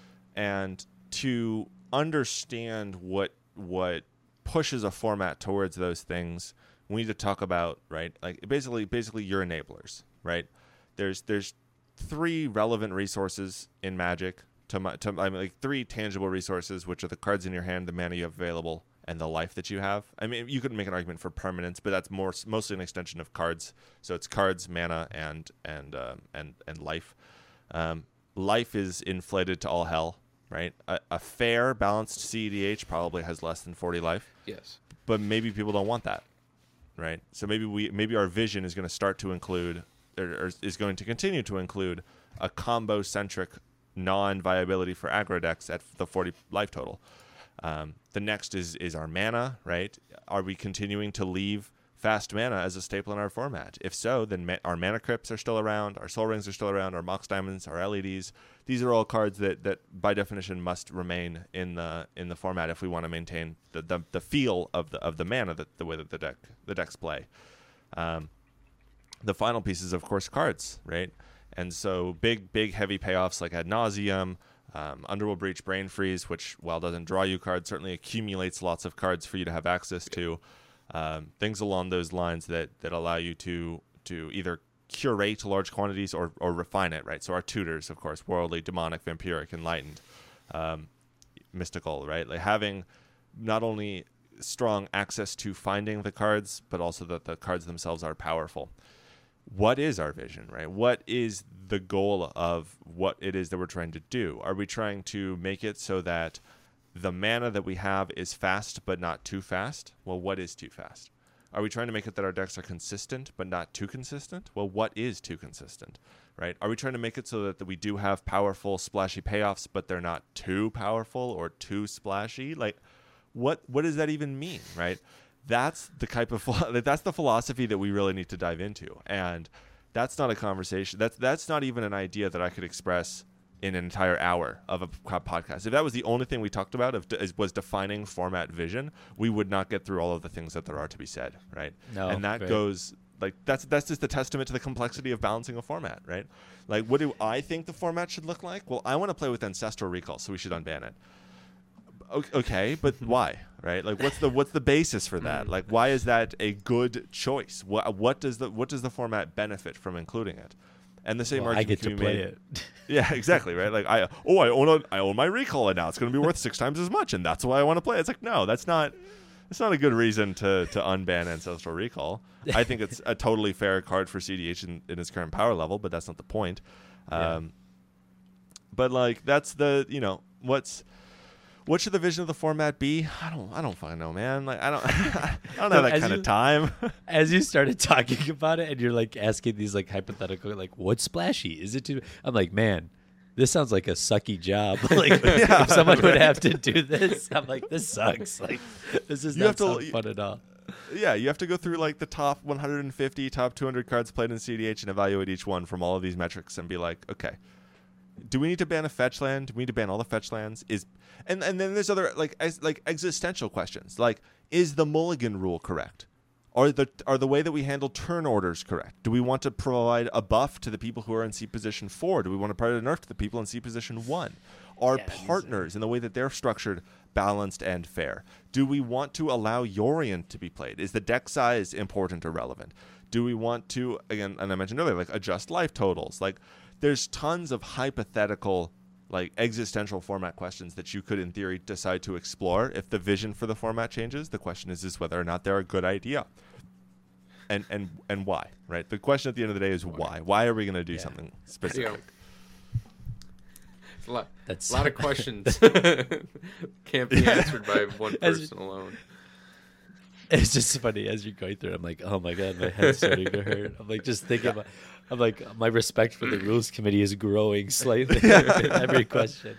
And to understand what what pushes a format towards those things, we need to talk about, right? Like basically basically your enablers, right? There's there's three relevant resources in Magic to my, to I mean, like three tangible resources, which are the cards in your hand, the mana you have available, and the life that you have. I mean, you could make an argument for permanence, but that's more mostly an extension of cards. So it's cards, mana, and and um, and and life. Um, life is inflated to all hell, right? A, a fair, balanced C D H probably has less than forty life, yes. but maybe people don't want that, right? So maybe we maybe our vision is going to start to include, or, or is going to continue to include, a combo-centric non-viability for aggro decks at the forty life total. Um, the next is is our mana, right? Are we continuing to leave fast mana as a staple in our format? If so, then ma- our mana crypts are still around, our soul rings are still around, our mox diamonds, our L E Ds. These are all cards that, that by definition must remain in the in the format if we want to maintain the, the, the feel of the of the mana that the way that the deck the decks play. Um, the final piece is of course cards, right? And so big, big, heavy payoffs like Ad Nauseam, um, Underworld Breach, Brain Freeze, which, while doesn't draw you cards, certainly accumulates lots of cards for you to have access to. Um, things along those lines that, that allow you to to either curate large quantities or, or refine it, right? So our tutors, of course, Worldly, Demonic, Vampiric, Enlightened, um, Mystical, right? Like having not only strong access to finding the cards, but also that the cards themselves are powerful. What is our vision, right? What is the goal of what it is that we're trying to do? Are we trying to make it so that the mana that we have is fast but not too fast? Well, what is too fast? Are we trying to make it that our decks are consistent but not too consistent? Well, what is too consistent, right? Are we trying to make it so that, that we do have powerful, splashy payoffs, but they're not too powerful or too splashy? Like, what what does that even mean, right? That's the type of that's the philosophy that we really need to dive into, and that's not a conversation. That's that's not even an idea that I could express in an entire hour of a podcast. If that was the only thing we talked about, if was defining format vision, we would not get through all of the things that there are to be said, right? No, and that right. goes like that's that's just a testament to the complexity of balancing a format, right? Like, what do I think the format should look like? Well, I want to play with Ancestral Recall, so we should unban it. Okay, but why? Right? Like, what's the what's the basis for that? Like, why is that a good choice? What what does the what does the format benefit from including it? And the same well, argument I get can to be play made. it. Yeah, exactly. Right? Like, I oh I own a I own my recall, and now it's going to be worth six times as much, and that's why I want to play. It's like, no, that's not. It's not a good reason to to unban Ancestral Recall. I think it's a totally fair card for C D H in, in its current power level, but that's not the point. Um, Yeah. But like, that's the you know what's. What should the vision of the format be? I don't. I don't fucking know, man. Like I don't. I don't have that As kind you- of time. As you started talking about it, and you're like asking these like hypothetical, like what's splashy? Is it too? I'm like, man, this sounds like a sucky job. Like Yeah, if someone would right. have to do this, I'm like, this sucks. Like this is You not have to- sound fun at all. Yeah, you have to go through like the top one hundred fifty, top two hundred cards played in C D H and evaluate each one from all of these metrics and be like, okay, do we need to ban a fetch land? Do we need to ban all the fetch lands? Is and and then there's other like ex, like existential questions like, is the mulligan rule correct? Are the are the way that we handle turn orders correct? Do we want to provide a buff to the people who are in seat position four? Do we want to provide a nerf to the people in seat position one? Are Yeah, these are- partners in the way that they're structured balanced and fair? Do we want to allow Yorion to be played? Is the deck size important or relevant? Do we want to, again, and I mentioned earlier, like adjust life totals? Like there's tons of hypothetical, like existential format questions that you could, in theory, decide to explore if the vision for the format changes. The question is, is whether or not they're a good idea. And and and why, right? The question at the end of the day is why. Why are we going to do Yeah. something specific? It's a lot, That's a lot of questions can't be answered by one As- person alone. It's just funny as you're going through it. I'm like, oh my god, my head's starting to hurt. I'm like, just thinking about. I'm like, my respect for the rules committee is growing slightly in every question.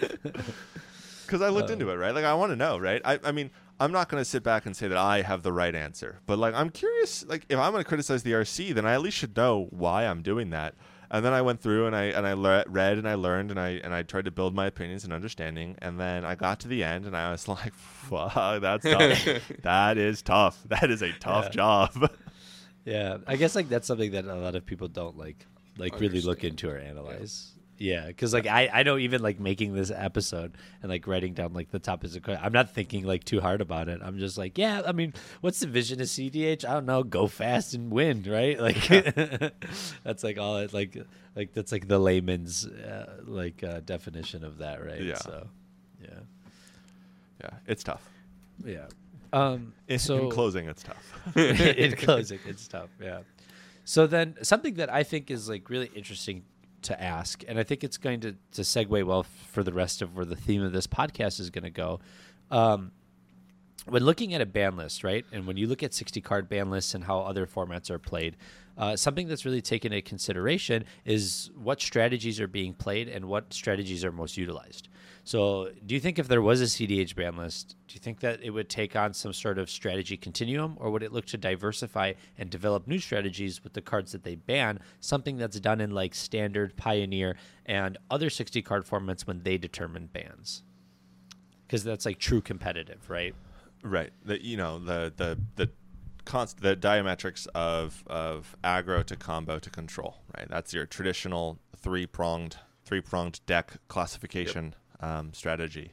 Because I looked Uh, into it, right? Like, I want to know, right? I, I mean, I'm not going to sit back and say that I have the right answer. But, like, I'm curious, like, if I'm going to criticize the R C, then I at least should know why I'm doing that. And then I went through and I and I le- read and I learned and I and I tried to build my opinions and understanding. And then I got to the end and I was like, fuck, that's tough. That is tough. That is a tough Yeah. job. Yeah, I guess like that's something that a lot of people don't like, like really look Understand. into or analyze. Yeah, because like I, I know even like making this episode and like writing down like the topics of que- I'm not thinking like too hard about it. I'm just like, yeah, I mean, what's the vision of C D H? I don't know. Go fast and win, right? Like that's like all it like like that's like the layman's uh, like uh, definition of that, right? Yeah. So, yeah, Yeah, it's tough. yeah. Um, In, so in closing, it's tough. in closing, it's tough. Yeah. So then something that I think is like really interesting to ask, and I think it's going to, to segue well for the rest of where the theme of this podcast is going to go. Um, when looking at a ban list, right, and when you look at sixty card ban lists and how other formats are played, uh, something that's really taken into consideration is what strategies are being played and what strategies are most utilized. So do you think if there was a C D H ban list, do you think that it would take on some sort of strategy continuum, or would it look to diversify and develop new strategies with the cards that they ban, something that's done in like Standard, Pioneer, and other sixty card formats when they determine bans? Because that's like true competitive, right? Right. The you know the the the const the diametrics of of aggro to combo to control. Right. That's your traditional three pronged three pronged deck classification um, strategy.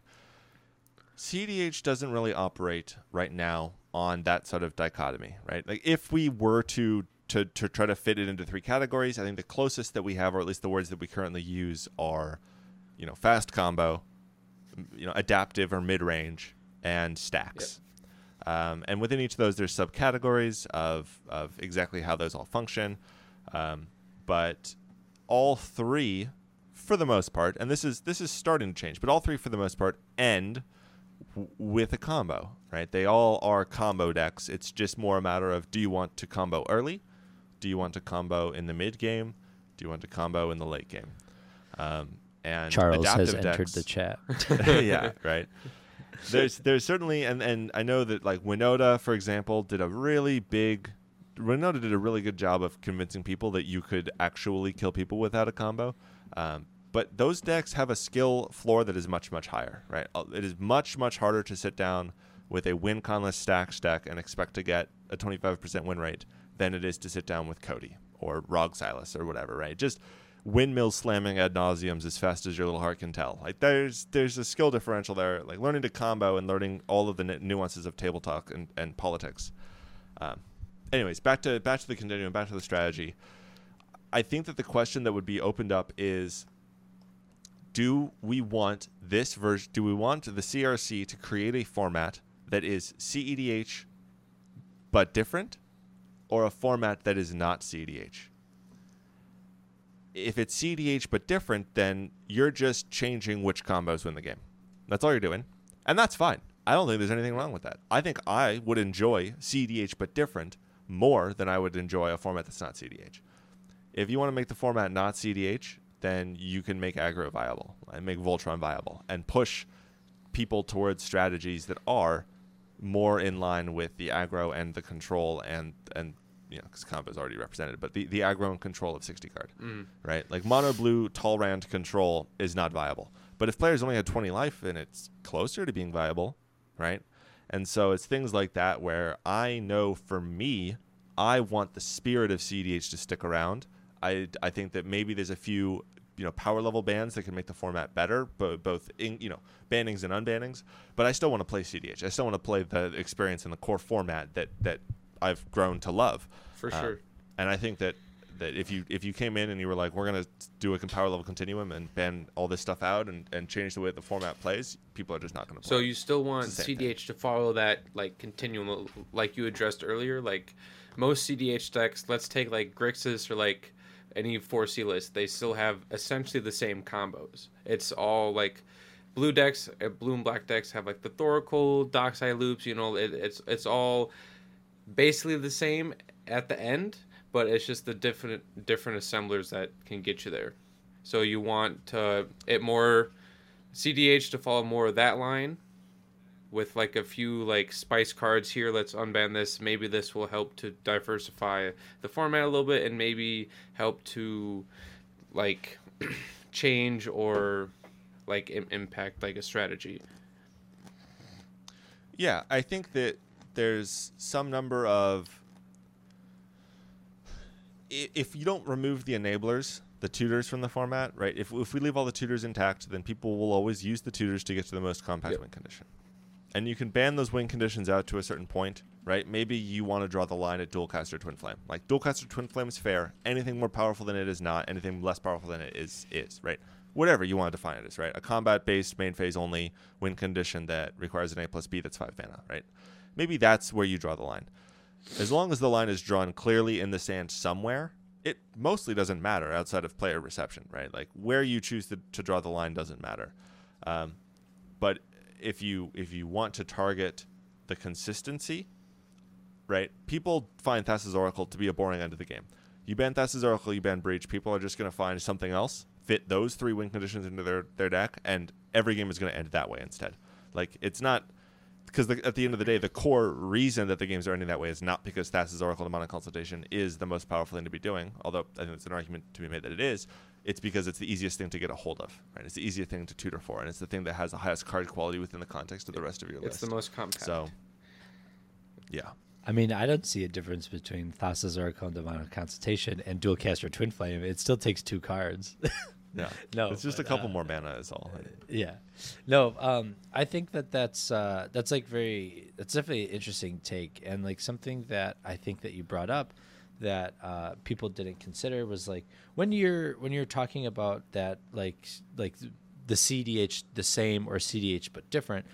C D H doesn't really operate right now on that sort of dichotomy. Right. Like if we were to to to try to fit it into three categories, I think the closest that we have, or at least the words that we currently use, are you know fast combo, you know adaptive or mid range, and stacks. Um, and within each of those, there's subcategories of of exactly how those all function. Um, but all three, for the most part, and this is this is starting to change, but all three, for the most part, end w- with a combo. Right? They all are combo decks. It's just more a matter of, do you want to combo early? Do you want to combo in the mid game? Do you want to combo in the late game? Um, and Charles has adaptive entered decks- the chat. yeah, right. There's there's certainly and, and I know that like Winota, for example, did a really big Winota did a really good job of convincing people that you could actually kill people without a combo. Um, but those decks have a skill floor that is much, much higher, right? Uh, It is much, much harder to sit down with a win conless stacks deck and expect to get a twenty-five percent win rate than it is to sit down with Cody or Rog Silas or whatever, right? Just windmill slamming ad nauseums as fast as your little heart can tell. Like there's there's a skill differential there. Like learning to combo and learning all of the nu- nuances of table talk and, and politics. Um, anyways, back to back to the continuum, back to the strategy. I think that the question that would be opened up is, do we want this version? Do we want the C R C to create a format that is C E D H but different, or a format that is not C E D H? If it's C E D H but different, then you're just changing which combos win the game. That's all you're doing, and that's fine. I don't think there's anything wrong with that. I think I would enjoy C E D H but different more than I would enjoy a format that's not C E D H. If you want to make the format not C E D H, then you can make aggro viable and make Voltron viable and push people towards strategies that are more in line with the aggro and the control and, and you know, because combo is already represented, but the, the aggro and control of sixty card, mm. right? Like mono blue Talrand control is not viable. But if players only had twenty life, then it's closer to being viable, right? And so it's things like that where I know for me, I want the spirit of C E D H to stick around. I, I think that maybe there's a few you know power level bans that can make the format better, but both in, you know bannings and unbannings. But I still want to play C D H. I still want to play the experience in the core format that that I've grown to love. For uh, sure. And I think that, that if you if you came in and you were like, we're gonna do a power level continuum and ban all this stuff out and, and change the way the format plays, people are just not gonna play. So you still want C D H thing. to follow that like continuum, like you addressed earlier. Like most C D H decks, let's take like Grixis or like any four C list, they still have essentially the same combos. It's all like blue decks, uh, blue and black decks have like the Thoracle, Dockside loops. You know, it, it's it's all basically the same at the end, but it's just the different different assemblers that can get you there. So you want to, it more C D H to follow more of that line, with like a few like spice cards here. Let's unban this. Maybe this will help to diversify the format a little bit and maybe help to like change or like im- impact like a strategy. Yeah, I think that there's some number of, if you don't remove the enablers, the tutors from the format, right? If if we leave all the tutors intact, then people will always use the tutors to get to the most compact yep. win condition. And you can ban those win conditions out to a certain point, right? Maybe you want to draw the line at Dualcaster Twin Flame. Like, Dualcaster Twin Flame is fair. Anything more powerful than it is not. Anything less powerful than it is, is, right? Whatever you want to define it as, right? A combat-based, main phase only win condition that requires an A plus B that's five mana, right? Maybe that's where you draw the line. As long as the line is drawn clearly in the sand somewhere, it mostly doesn't matter outside of player reception, right? Like, where you choose to, to draw the line doesn't matter. Um, but if you if you want to target the consistency, right? People find Thassa's Oracle to be a boring end of the game. You ban Thassa's Oracle, you ban Breach, people are just going to find something else, fit those three win conditions into their, their deck, and every game is going to end that way instead. Like, it's not... Because the, at the end of the day, the core reason that the games are ending that way is not because Thassa's Oracle Demonic Consultation is the most powerful thing to be doing, although I think it's an argument to be made that it is. It's because it's the easiest thing to get a hold of, right? It's the easiest thing to tutor for, and it's the thing that has the highest card quality within the context of the rest of your it's list. It's the most compact. So, yeah. I mean, I don't see a difference between Thassa's Oracle and Demonic Consultation and Dualcaster Twin Flame. It still takes two cards. Yeah, no, it's just but, a couple uh, more mana is all. Yeah, no, um, I think that that's uh, that's like very that's definitely an interesting take, and like something that I think that you brought up that uh, people didn't consider was like when you're when you're talking about that like like the C D H the same or C D H but different.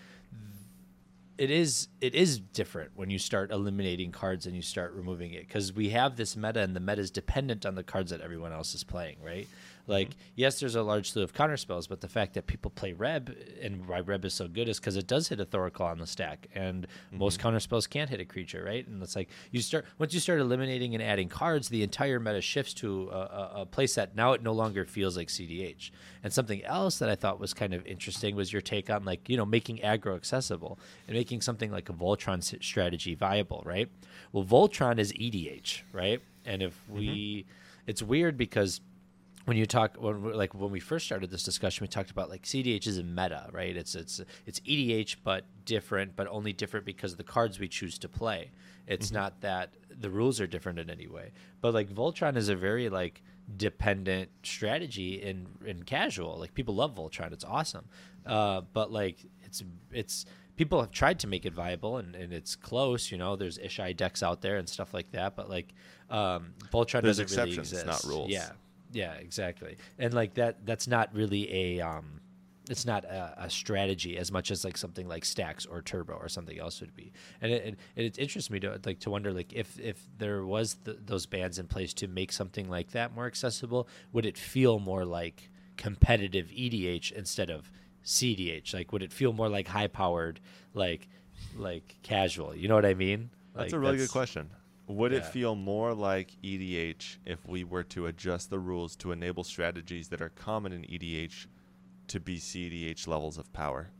It is it is different when you start eliminating cards and you start removing it, because we have this meta and the meta is dependent on the cards that everyone else is playing, right? Like, mm-hmm. yes, there's a large slew of counter spells, but the fact that people play Reb, and why Reb is so good is because it does hit a Thoracle on the stack, and mm-hmm. most counter spells can't hit a creature, right? And it's like you start once you start eliminating and adding cards, the entire meta shifts to a, a, a playset. Now it no longer feels like C D H. And something else that I thought was kind of interesting was your take on like you know making aggro accessible and making something like a Voltron strategy viable, right? Well, Voltron is E D H, right? And if we, mm-hmm. it's weird because when you talk, when, like when we first started this discussion, we talked about like C D H is a meta, right? It's it's it's E D H but different, but only different because of the cards we choose to play. It's mm-hmm. not that the rules are different in any way. But like Voltron is a very like dependent strategy in in casual. Like people love Voltron, it's awesome. Uh, but like it's it's people have tried to make it viable, and, and it's close. You know, there's Ishai decks out there and stuff like that. But like um, Voltron there's doesn't really exceptions, exist. not rules. Yeah, yeah, exactly. And like that that's not really a um, it's not a, a strategy as much as like something like Stacks or Turbo or something else would be. And it, it, it interests me to like to wonder like if if there was the, those bans in place to make something like that more accessible, would it feel more like competitive E D H instead of C D H? Like would it feel more like high powered like like casual? You know what I mean? That's like, a really that's, good question. Would yeah. it feel more like E D H if we were to adjust the rules to enable strategies that are common in E D H to be C D H levels of power?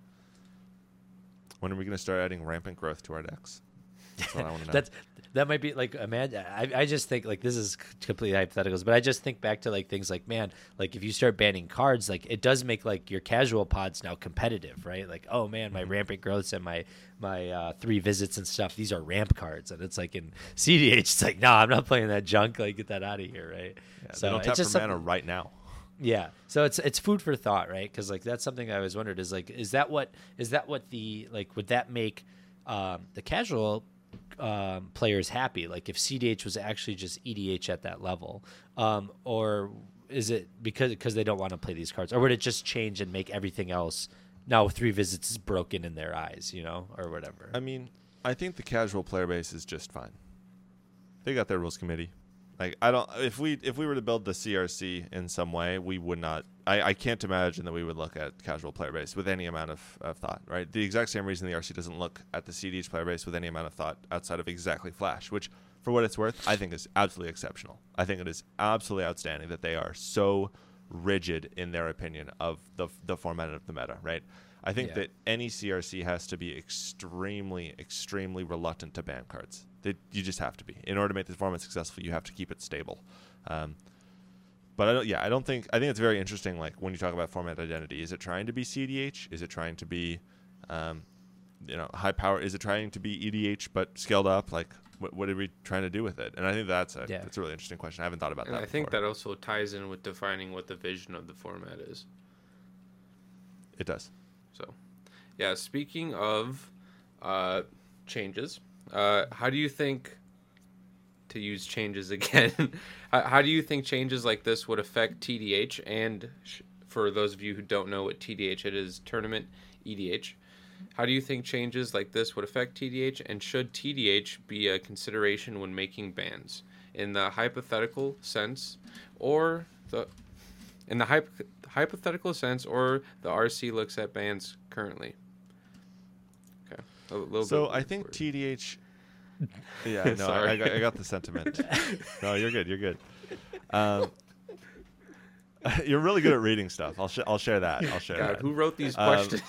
When are we going to start adding rampant growth to our decks? That's what I want to know. That's that might be like imagine. I I just think like this is completely hypotheticals, but I just think back to like things like man, like if you start banning cards, like it does make like your casual pods now competitive, right? Like oh man, my rampant growths and my my uh, three visits and stuff, these are ramp cards, and it's like in C D H, it's like no, I'm not playing that junk. Like get that out of here, right? Yeah, so they don't it's tap just for mana something- right now. Yeah, so it's it's food for thought, right? Because like that's something I always wondered is like is that what is that what the like would that make um, the casual um, players happy? Like if C D H was actually just E D H at that level, um, or is it because because they don't want to play these cards, or would it just change and make everything else now three visits is broken in their eyes, you know, or whatever? I mean, I think the casual player base is just fine. They got their rules committee. Like I don't. If we if we were to build the C R C in some way, we would not. I, I can't imagine that we would look at casual player base with any amount of, of thought. Right. The exact same reason the R C doesn't look at the C D H player base with any amount of thought outside of exactly Flash, which for what it's worth, I think is absolutely exceptional. I think it is absolutely outstanding that they are so rigid in their opinion of the the format of the meta. Right. I think Yeah. that any C R C has to be extremely, extremely reluctant to ban cards. They, you just have to be. In order to make the format successful, you have to keep it stable. Um, but I don't. Yeah, I don't think. I think it's very interesting. Like when you talk about format identity, is it trying to be C D H? Is it trying to be, um, you know, high power? Is it trying to be E D H but scaled up? Like what, what are we trying to do with it? And I think that's a Yeah. that's a really interesting question. I haven't thought about And that. I think before. that also ties in with defining what the vision of the format is. It does. So, yeah, speaking of uh, changes, uh, how do you think, to use changes again, how, how do you think changes like this would affect T D H? And sh- for those of you who don't know what T D H it is, Tournament E D H. How do you think changes like this would affect T D H? And should T D H be a consideration when making bans? In the hypothetical sense, or the in the hyp- hypothetical sense, or the R C looks at bans currently. Okay, a little So bit I think word. T D H. Yeah, no, I, Sorry. I, got, I got the sentiment. No, you're good. You're good. Um, you're really good at reading stuff. I'll sh- I'll share that. I'll share God, that. who wrote these Um, questions?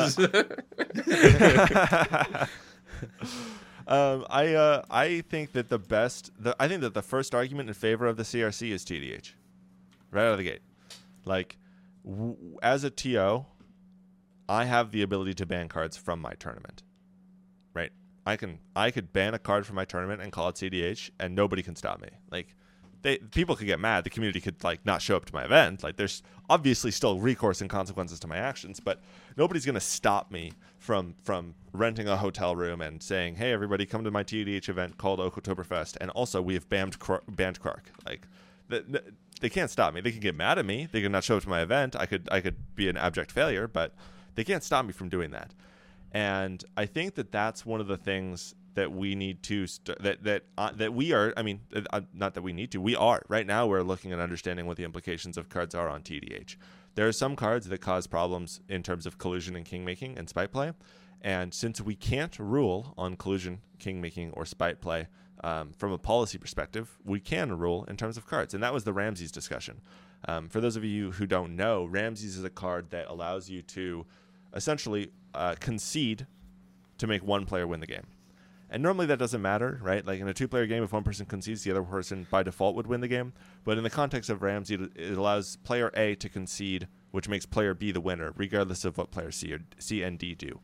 I, uh, um, I uh, I think that the best. The, I think that the first argument in favor of the C R C is T D H, right out of the gate. Like, w- as a T O, I have the ability to ban cards from my tournament. Right? I can I could ban a card from my tournament and call it C D H, and nobody can stop me. Like, they people could get mad. The community could like not show up to my event. Like, there's obviously still recourse and consequences to my actions, but nobody's gonna stop me from from renting a hotel room and saying, "Hey, everybody, come to my T D H event called Oktoberfest." And also, we have banned Kr- banned Krark. Like, the, the, they can't stop me. They can get mad at me. They can not show up to my event. I could I could be an abject failure, but they can't stop me from doing that. And I think that that's one of the things that we need to st- that that uh, that we are. I mean, uh, not that we need to. We are right now. We're looking at understanding what the implications of cards are on T D H. There are some cards that cause problems in terms of collusion and king making and spite play. And since we can't rule on collusion, king making, or spite play um, from a policy perspective, we can rule in terms of cards. And that was the Ramses discussion. Um, for those of you who don't know, Ramses is a card that allows you to essentially uh, concede to make one player win the game. And normally that doesn't matter, right? Like in a two-player game, if one person concedes, the other person by default would win the game. But in the context of Ramses, it, it allows player A to concede, which makes player B the winner, regardless of what player C, or C and D do.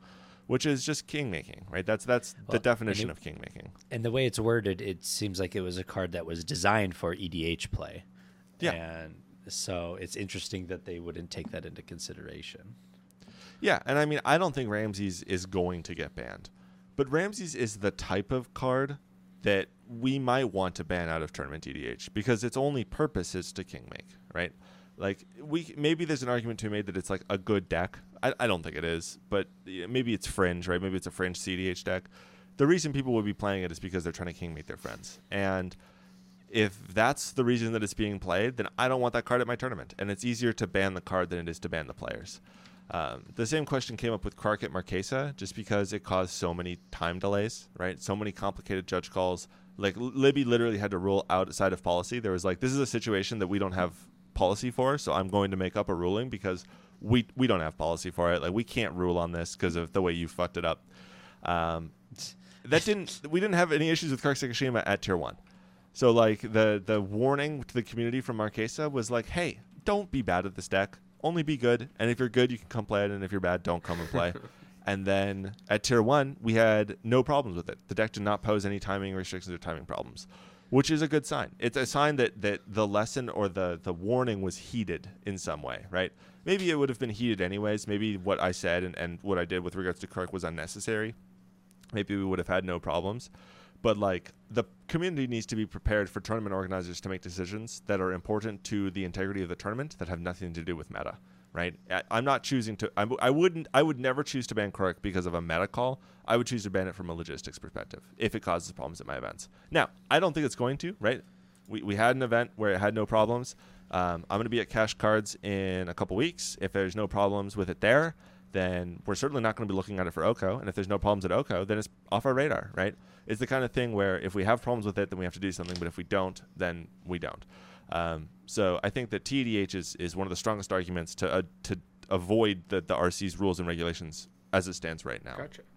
which is just king making, right? That's that's Well, the definition it, of king making. And the way it's worded, it seems like it was a card that was designed for E D H play. Yeah. And so it's interesting that they wouldn't take that into consideration. Yeah, and I mean, I don't think Ramses is going to get banned. But Ramses is the type of card that we might want to ban out of tournament E D H because its only purpose is to king make, right? Like, we maybe there's an argument to be made that it's like a good deck. I, I don't think it is, but maybe it's fringe, right? Maybe it's a fringe C D H deck. The reason people would be playing it is because they're trying to king make their friends. And if that's the reason that it's being played, then I don't want that card at my tournament. And it's easier to ban the card than it is to ban the players. Um, the same question came up with Kark at Marquesa, just because it caused so many time delays, right? So many complicated judge calls. Like, Libby literally had to rule outside of policy. There was like, this is a situation that we don't have policy for, so I'm going to make up a ruling because we we don't have policy for it. Like, we can't rule on this because of the way you fucked it up. Um, that didn't we didn't have any issues with Kark Sekishima at tier one. So like the the warning to the community from Marquesa was like, hey, don't be bad at this deck. Only be good, and if you're good, you can come play it, and if you're bad, don't come and play. And then at tier one, we had no problems with it. The deck did not pose any timing restrictions or timing problems, which is a good sign. It's a sign that, that the lesson or the, the warning was heeded in some way, right? Maybe it would have been heeded anyways. Maybe what I said and, and what I did with regards to Kark was unnecessary. Maybe we would have had no problems. But like, the community needs to be prepared for tournament organizers to make decisions that are important to the integrity of the tournament that have nothing to do with meta, right? I, I'm not choosing to. I, I wouldn't. I would never choose to ban Kark because of a meta call. I would choose to ban it from a logistics perspective if it causes problems at my events. Now, I don't think it's going to. Right? We we had an event where it had no problems. Um, I'm going to be at Cash Cards in a couple weeks. If there's no problems with it there, then we're certainly not going to be looking at it for Oko. And if there's no problems at Oko, then it's off our radar, right? It's the kind of thing where if we have problems with it, then we have to do something. But if we don't, then we don't. Um, so I think that T D H is, is one of the strongest arguments to uh, to avoid the, the R C's rules and regulations as it stands right now. Gotcha.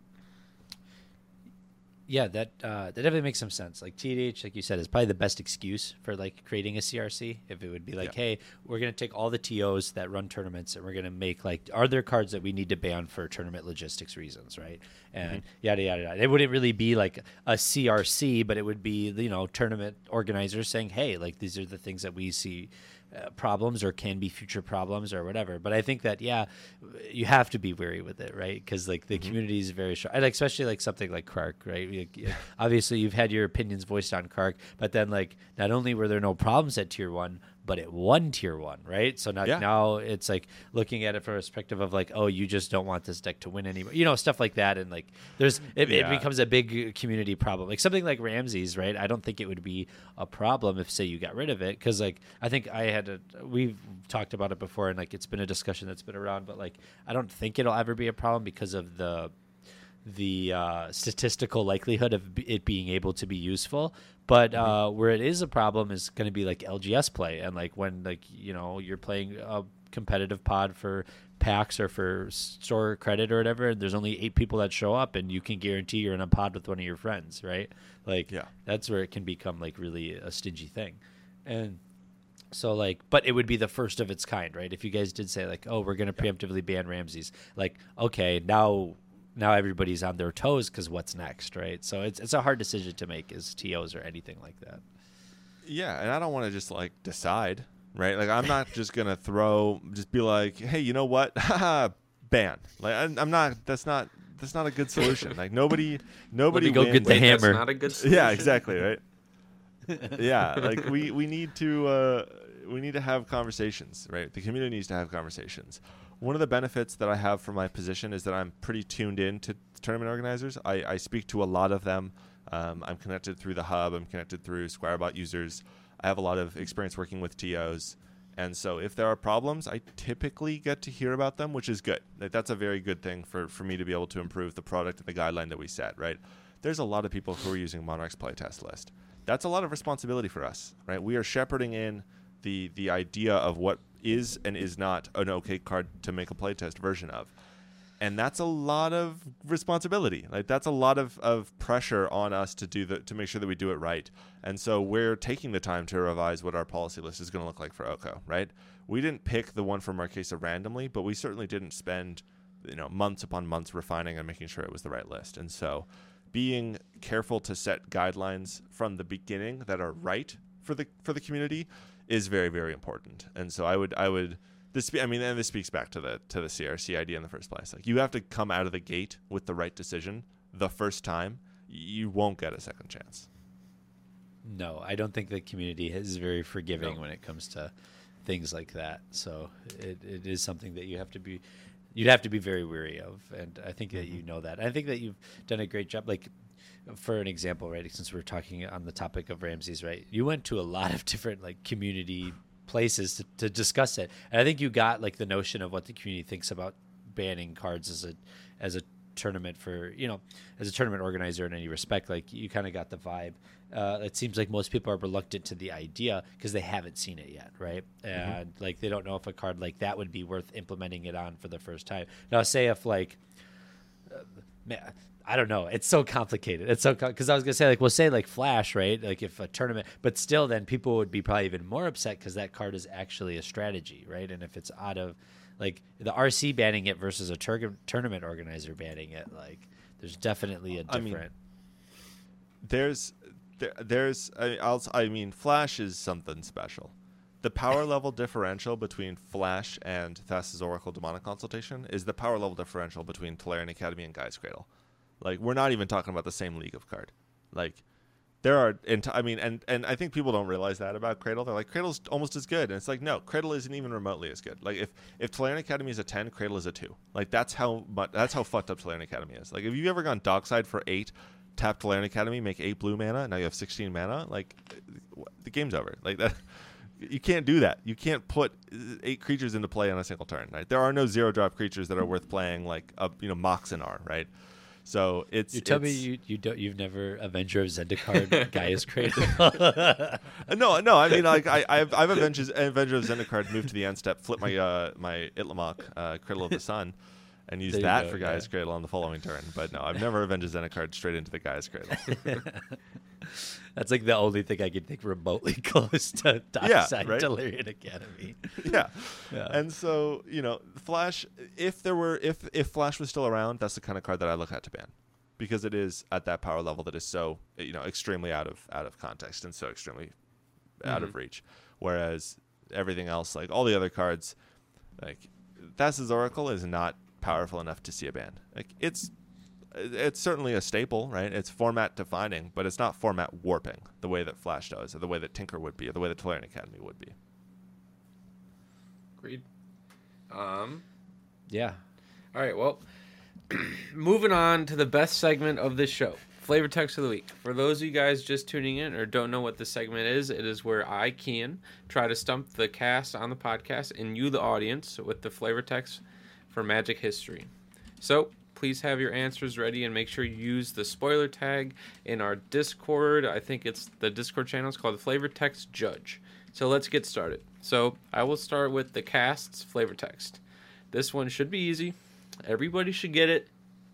Yeah, that uh, that definitely makes some sense. Like T D H, like you said, is probably the best excuse for like creating a C R C. If it would be like, Yeah. hey, we're gonna take all the T Os that run tournaments and we're gonna make like, are there cards that we need to ban for tournament logistics reasons, right? And mm-hmm. yada yada yada. It wouldn't really be like a C R C, but it would be, you know, tournament organizers saying, hey, like these are the things that we see. Uh, problems or can be future problems or whatever. But I think that, yeah, you have to be wary with it, right? Because like the mm-hmm. community is very strong, like, especially like something like Kark, right? Like, obviously you've had your opinions voiced on Kark, but then like not only were there no problems at tier one, but it won tier one, right? So now, yeah. now it's like looking at it from a perspective of like, oh, you just don't want this deck to win anymore, you know, stuff like that. And like, there's it, yeah. it becomes a big community problem. Like something like Ramses, right? I don't think it would be a problem if, say, you got rid of it, because like I think I had a we've talked about it before, and like it's been a discussion that's been around, but like I don't think it'll ever be a problem because of the the uh, statistical likelihood of it being able to be useful. But uh, mm-hmm. where it is a problem is going to be like L G S play, and like when like you know you're playing a competitive pod for packs or for store credit or whatever, and there's only eight people that show up, and you can guarantee you're in a pod with one of your friends, right? Like yeah. that's where it can become like really a stingy thing. And so like, but it would be the first of its kind, right? If you guys did say like, oh, we're going to yeah. preemptively ban Ramses, like, okay, now now everybody's on their toes because what's next, right? So it's it's a hard decision to make as T Os or anything like that. Yeah, and I don't want to just like decide, right? Like I'm not just gonna throw, just be like, hey, you know what? Haha, ban. Like I, I'm not. That's not. That's not a good solution. Like nobody, nobody. Let me go wins. get the Wait, hammer. That's not a good solution. Yeah, exactly, right. Yeah, like we we need to uh, we need to have conversations, right? The community needs to have conversations. One of the benefits that I have from my position is that I'm pretty tuned in to tournament organizers. I, I speak to a lot of them. Um, I'm connected through the hub. I'm connected through SquireBot users. I have a lot of experience working with T Os. And so if there are problems, I typically get to hear about them, which is good. Like, that's a very good thing for, for me to be able to improve the product and the guideline that we set, right? There's a lot of people who are using Monarch's playtest list. That's a lot of responsibility for us, right? We are shepherding in the the idea of what is and is not an okay card to make a playtest version of. And that's a lot of responsibility. Like that's a lot of, of pressure on us to do the, to make sure that we do it right. And so we're taking the time to revise what our policy list is going to look like for Oko, right? We didn't pick the one from Marquesa randomly, but we certainly didn't spend you know, months upon months refining and making sure it was the right list. And so being careful to set guidelines from the beginning that are right for the for the community is very, very important. And so I would I would this I mean and this speaks back to the to the C R C idea in the first place. Like, you have to come out of the gate with the right decision the first time. You won't get a second chance. No, I don't think the community is very forgiving No. when it comes to things like that. So it, it is something that you have to be, you'd have to be very wary of. And I think that you know that. I think that you've done a great job. Like, for an example, right, since we're talking on the topic of Ramses, right, you went to a lot of different like community places to, to discuss it. And I think you got like the notion of what the community thinks about banning cards as a, as a tournament for, you know, as a tournament organizer in any respect. Like, you kind of got the vibe. Uh, it seems like most people are reluctant to the idea because they haven't seen it yet, right? And mm-hmm. like, they don't know if a card like that would be worth implementing it on for the first time. Now, say if like, uh, man, I don't know, it's so complicated. It's so because I was gonna say like, we'll say like Flash, right? Like, if a tournament, but still, then people would be probably even more upset because that card is actually a strategy, right? And if it's out of like the R C banning it versus a tur- tournament organizer banning it, like, there's definitely a different. I mean, there's, there, there's, I, I'll, I mean, Flash is something special. The power level differential between Flash and Thassa's Oracle Demonic Consultation is the power level differential between Tolarian Academy and Gaia's Cradle. Like, we're not even talking about the same league of card. Like, there are, ent- I mean, and, and I think people don't realize that about Cradle. They're like, Cradle's almost as good. And it's like, no, Cradle isn't even remotely as good. Like, if, if Tolarian Academy is a ten, Cradle is a two. Like, that's how much, that's how fucked up Tolarian Academy is. Like, if you've ever gone Dockside for eight, tap Tolarian Academy, make eight blue mana, now you have sixteen mana, like, the game's over. Like, that, you can't do that. You can't put eight creatures into play on a single turn, right? There are no zero drop creatures that are worth playing, like, a, you know, Moxen are, right? So it's. You tell it's, me you, you don't you've never Avenger of Zendikar Gaia's Cradle. no, no. I mean, like I, I've I've Avengers, Avenger of Zendikar moved to the end step, flip my uh my Itlimoc, uh, Cradle of the Sun, and use that go, for Gaia's yeah. Cradle on the following turn. But no, I've never Avenged Zendikar straight into the Gaia's Cradle. That's like the only thing I can think remotely close to Dockside yeah, right? Tolarian Academy. Yeah. yeah. And so, you know, Flash, if there were, if, if Flash was still around, that's the kind of card that I look at to ban, because it is at that power level that is so, you know, extremely out of, out of context and so extremely mm-hmm. out of reach. Whereas everything else, like all the other cards, like Thassa's Oracle is not powerful enough to see a ban. Like, it's, it's certainly a staple, right? It's format defining, but it's not format warping the way that Flash does, or the way that Tinker would be, or the way that Tolarian Academy would be. Agreed. Um, yeah. All right. Well, moving on to the best segment of this show, flavor text of the week. For those of you guys just tuning in or don't know what the segment is, it is where I, Kian, try to stump the cast on the podcast and you, the audience, with the flavor text for Magic history. So please have your answers ready and make sure you use the spoiler tag in our Discord. I think it's the Discord channel. It's called the Flavor Text Judge. So let's get started. So I will start with the cast's flavor text. This one should be easy. Everybody should get it.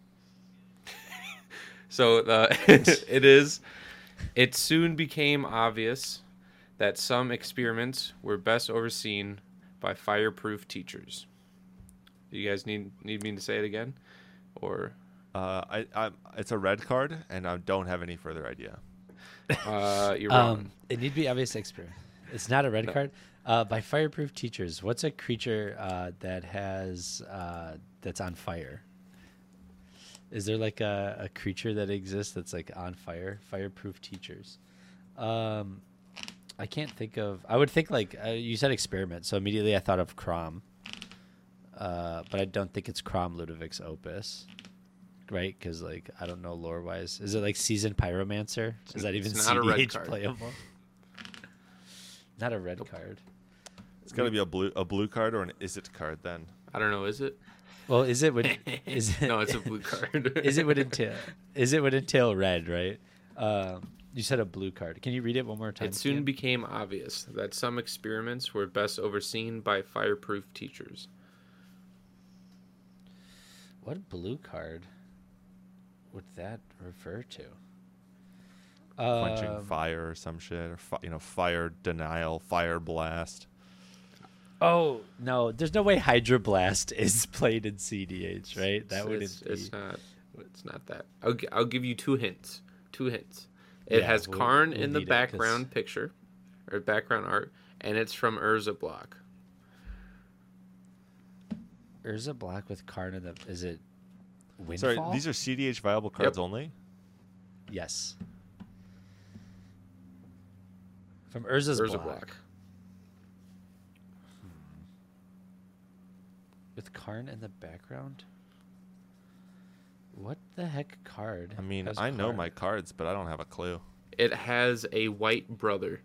so uh, it is. It soon became obvious that some experiments were best overseen by fireproof teachers. Do you guys need need me to say it again? Or uh, I, I, it's a red card, and I don't have any further idea. Uh, you're wrong. Um, it need to be obvious experiment. It's not a red no. card. Uh, by fireproof teachers, what's a creature uh, that has uh, that's on fire? Is there like a, a creature that exists that's like on fire? Fireproof teachers. Um, I can't think of. I would think like uh, you said experiment, so immediately I thought of Crom. Uh, but I don't think it's Crom Ludovic's Opus, right? Because like I don't know lore wise. Is it like Seasoned Pyromancer? Is that even it's not C D H a red card. playable? Not a red card. It's got to be a blue a blue card or an is it card then. I don't know. Is it? Well, is it would is it, no? It's a blue card. is it would entail? Is it would entail red, right? Um, you said a blue card. Can you read it one more time? It soon again? became obvious that some experiments were best overseen by fireproof teachers. What blue card would that refer to? Quenching um, fire or some shit, or fi- you know, fire denial, fire blast. Oh no, there's no way Hydroblast is played in C D H, right? That It's, wouldn't it's, be. it's not. It's not that. I'll, gi- I'll give you two hints. Two hints. It Yeah, has we'll- Karn we'll in the need it, 'cause- background picture, or background art, and it's from Urza Block. Urza Block with Karn in the. Is it Windfall? Sorry, these are C D H viable cards Yep. only? Yes. From Urza's Urza Block. Block. With Karn in the background? What the heck card? I mean, has I know Karn? my cards, but I don't have a clue. It has a white brother.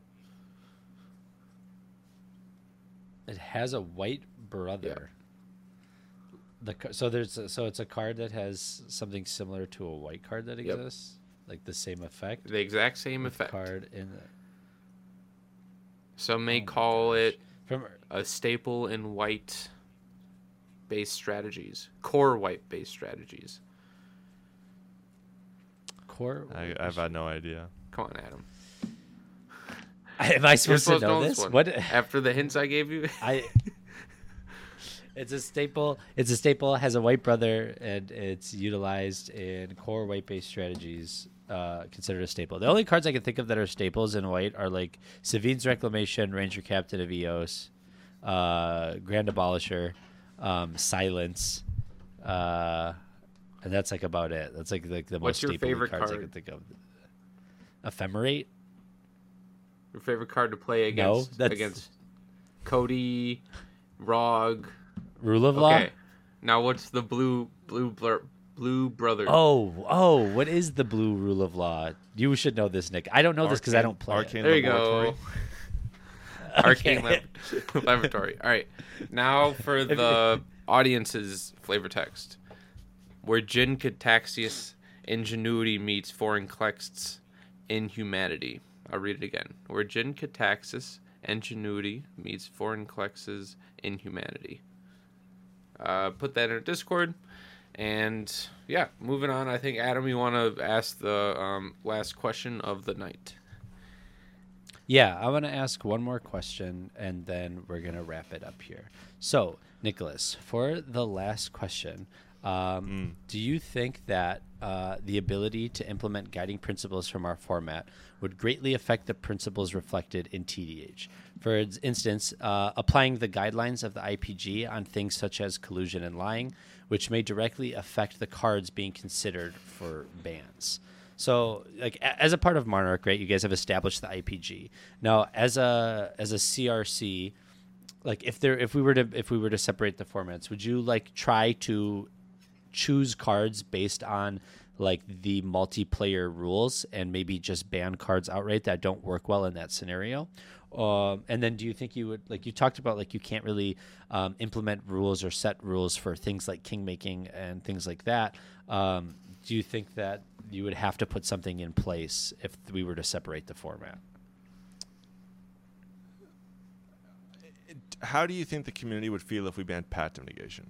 It has a white brother. The ca- so there's a, so it's a card that has something similar to a white card that Yep. exists, like the same effect. The exact same with effect. Card in the, Some may Oh my call gosh. it from a staple in white based strategies. Core white based strategies. core. I, I've had no idea. Come on, Adam. Am I You're supposed, to know this? one. What? After the hints I gave you? I. It's a staple. It's a staple. Has a white brother, and it's utilized in core white-based strategies. Uh, considered a staple. The only cards I can think of that are staples in white are like Savine's Reclamation, Ranger Captain of Eos, uh, Grand Abolisher, um, Silence, uh, and that's like about it. That's like like the What's most your staple favorite cards I card? can think of. Ephemerate. Your favorite card to play No, against that's- against Cody, Rog. Rule of Law. Okay. Now what's the blue blue blur, blue brother? Oh, oh, what is the blue rule of law? You should know this, Nick. I don't know this because I Arcane- don't play. it. Arcane there you Laboratory. go. Arcane Okay. lab- Laboratory. All right. Now for the audience's flavor text. Where Jin Cataxius ingenuity meets foreign Klext's inhumanity. I'll read it again. Where Jin Cataxius ingenuity meets foreign Klext's inhumanity. Uh, put that in our Discord. And yeah, moving on. I think, Adam, you want to ask the um, last question of the night. Yeah, I want to ask one more question, and then we're gonna wrap it up here. So, Nicholas, for the last question, um, do you think that uh, the ability to implement guiding principles from our format would greatly affect the principles reflected in T D H? For ins- instance, uh, applying the guidelines of the I P G on things such as collusion and lying, which may directly affect the cards being considered for bans. So, like a- as a part of Monarch, right? You guys have established the I P G. Now, as a as a C R C, like if there if we were to if we were to separate the formats, would you like try to choose cards based on like the multiplayer rules and maybe just ban cards outright that don't work well in that scenario? Um, and then do you think you would, like you talked about, like you can't really um, implement rules or set rules for things like kingmaking and things like that. Um, do you think that you would have to put something in place if we were to separate the format? How do you think the community would feel if we banned path negation?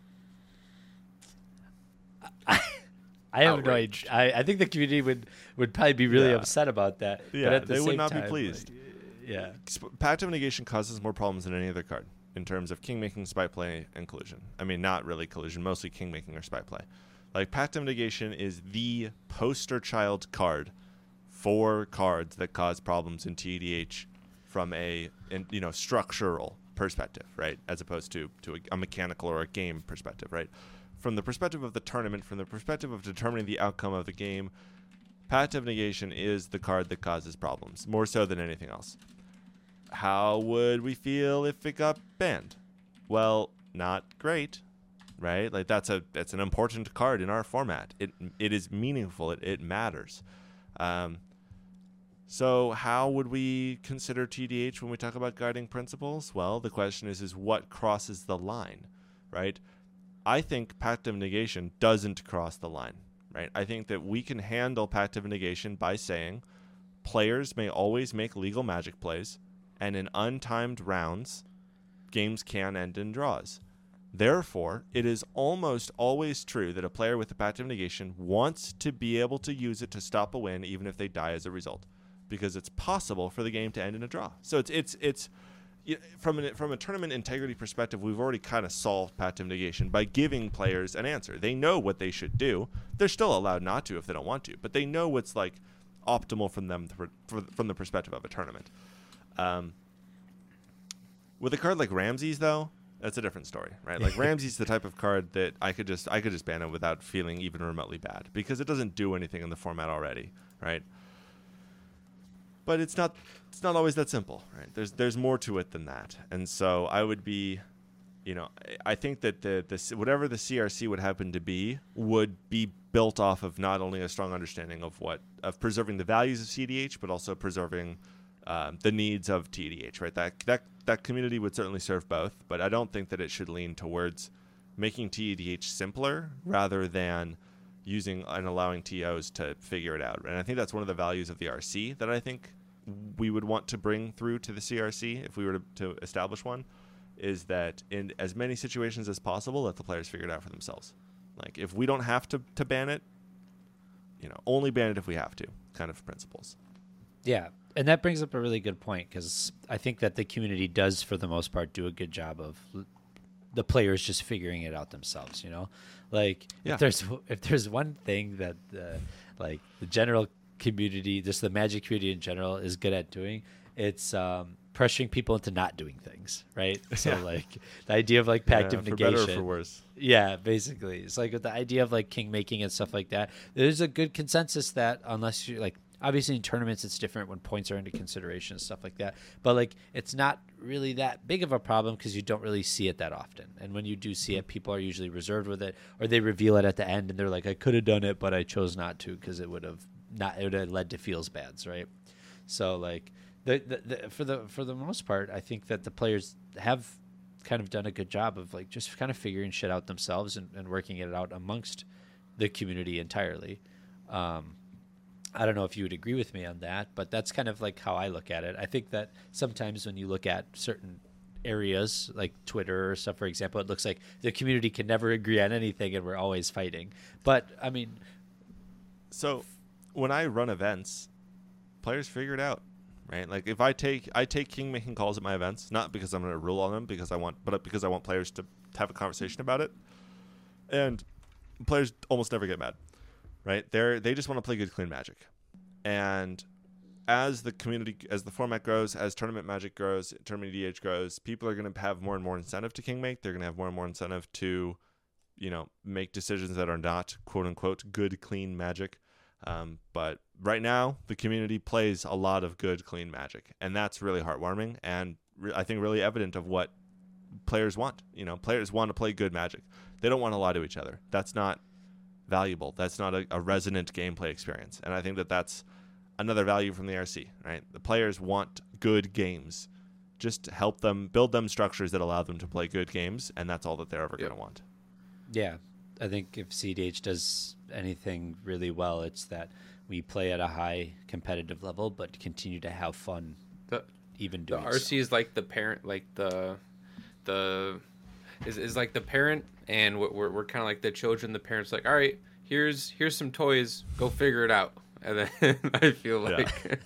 I have Outraged. no idea. I, I think the community would, would probably be really Yeah. upset about that. Yeah, but at the they would same not be time, pleased. like, yeah. Path of negation causes more problems than any other card in terms of kingmaking, spy play, and collusion. I mean, not really collusion, mostly kingmaking or spy play. Like, path of negation is the poster child card for cards that cause problems in T D H from a in, you know structural perspective, right, as opposed to to a, a mechanical or a game perspective, right? From the perspective of the tournament, from the perspective of determining the outcome of the game, path of negation is the card that causes problems, more so than anything else. How would we feel if it got banned? Well, not great, right? Like that's a that's an important card in our format. It it is meaningful. It it matters. Um, so how would we consider T D H when we talk about guiding principles? Well, the question is is what crosses the line, right? I think pact of negation doesn't cross the line, right? I think that we can handle pact of negation by saying players may always make legal magic plays, and in untimed rounds, games can end in draws. Therefore, it is almost always true that a player with a pact of negation wants to be able to use it to stop a win, even if they die as a result, because it's possible for the game to end in a draw. So it's it's it's you know, from an, from a tournament integrity perspective, we've already kind of solved path to mitigation by giving players an answer. They know what they should do. They're still allowed not to if they don't want to, but they know what's like optimal from them to, for, from the perspective of a tournament. Um, with a card like Ramses, though, that's a different story, right? Like Ramses, the type of card that I could just I could just ban it without feeling even remotely bad because it doesn't do anything in the format already, right? But it's not it's not always that simple, right? There's there's more to it than that, and so I would be, you know, I think that the the whatever the C R C would happen to be would be built off of not only a strong understanding of what of preserving the values of C D H, but also preserving um, the needs of T D H, right? That that that community would certainly serve both, but I don't think that it should lean towards making T D H simpler rather than using and allowing T Os to figure it out. And I think that's one of the values of the R C that I think we would want to bring through to the C R C if we were to, to establish one, is that in as many situations as possible, let the players figure it out for themselves. Like if we don't have to, to ban it, you know, only ban it if we have to, kind of principles. Yeah. And that brings up a really good point because I think that the community does, for the most part, do a good job of l- the players just figuring it out themselves. You know, like Yeah. if there's if there's one thing that uh, like the general community, just the Magic community in general, is good at doing, it's um, pressuring people into not doing things. Right. So Yeah. like the idea of like pact Yeah, of for negation. better or for worse. Yeah, basically, it's like with the idea of like king making and stuff like that. There's a good consensus that unless you like. Obviously, in tournaments, it's different when points are into consideration and stuff like that. But, like, it's not really that big of a problem because you don't really see it that often. And when you do see it, people are usually reserved with it, or they reveal it at the end, and they're like, I could have done it, but I chose not to because it would have not it would have led to feels bads, right? So, like, the, the, the for the for the most part, I think that the players have kind of done a good job of, like, just kind of figuring shit out themselves and, and working it out amongst the community entirely. Um I don't know if you would agree with me on that, but that's kind of like how I look at it. I think that sometimes when you look at certain areas like Twitter or stuff, for example, it looks like the community can never agree on anything and we're always fighting. But I mean, so when I run events, players figure it out, right? Like if I take I take king making calls at my events, not because I'm going to rule on them, because I want, but because I want players to have a conversation about it, and players almost never get mad. Right, they they just want to play good, clean Magic, and as the community, as the format grows, as tournament Magic grows, tournament E D H grows, people are going to have more and more incentive to king make. They're going to have more and more incentive to, you know, make decisions that are not quote unquote good, clean Magic. Um, but right now, the community plays a lot of good, clean Magic, and that's really heartwarming, and re- I think really evident of what players want. You know, players want to play good Magic. They don't want to lie to each other. That's not valuable. That's not a, a resonant gameplay experience. And I think that that's another value from the R C, right? The players want good games. Just help them, build them structures that allow them to play good games, and that's all that they're ever Yep. going to want. yeah, I think if C D H does anything really well, it's that we play at a high competitive level, but continue to have fun The, even the doing R C is like the parent, like the the is is like the parent, and we're we're, we're kind of like the children. The parents like, all right, here's here's some toys, go figure it out. And then I feel Yeah. like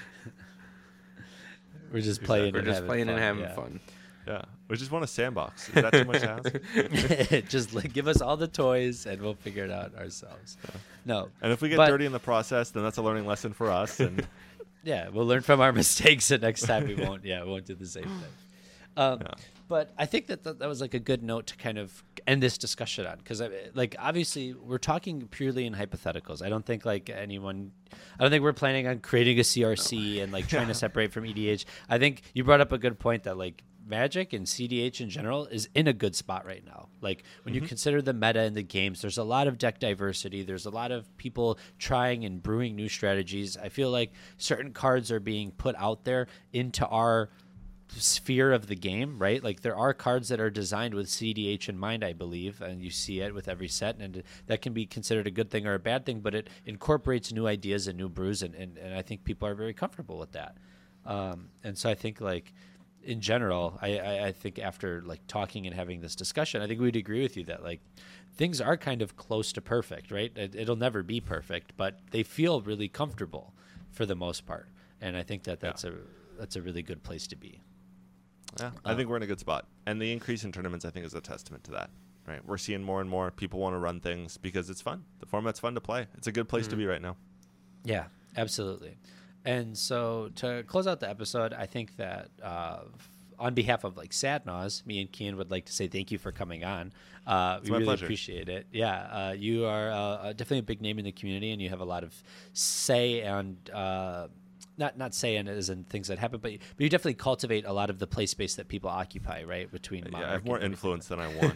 We're just playing we're and just having playing fun, and having yeah. fun. Yeah. We just want a sandbox. Is that too much to ask? Just like, give us all the toys and we'll figure it out ourselves. No. And if we get But- dirty in the process, then that's a learning lesson for us. And Yeah, we'll learn from our mistakes, and next time we won't. Yeah, we won't do the same thing. Um, Yeah. But I think that th- that was like a good note to kind of end this discussion on, because like obviously we're talking purely in hypotheticals. I don't think like anyone, I don't think we're planning on creating a C R C and like trying to separate from E D H. I think you brought up a good point that like Magic and C D H in general is in a good spot right now. Like when Mm-hmm. you consider the meta in the games, there's a lot of deck diversity. There's a lot of people trying and brewing new strategies. I feel like certain cards are being put out there into our sphere of the game, right? Like there are cards that are designed with C D H in mind, I believe, and you see it with every set, and that can be considered a good thing or a bad thing, but it incorporates new ideas and new brews, and, and, and I think people are very comfortable with that. Um, and so I think like in general, I, I, I think after like talking and having this discussion, I think we'd agree with you that like things are kind of close to perfect, right? It, it'll never be perfect, but they feel really comfortable for the most part. And I think that that's a, that's a really good place to be. Yeah, I think we're in a good spot. And the increase in tournaments, I think, is a testament to that. Right, we're seeing more and more people want to run things because it's fun. The format's fun to play. It's a good place mm-hmm. to be right now. Yeah, absolutely. And so to close out the episode, I think that uh, on behalf of like Sadnaws, me and Kian would like to say thank you for coming on. Uh, we really pleasure. appreciate it. Yeah, uh, you are uh, definitely a big name in the community, and you have a lot of say and. Uh, Not not saying it as in things that happen, but you, but you definitely cultivate a lot of the play space that people occupy, right? Between yeah, I have more influence than I want.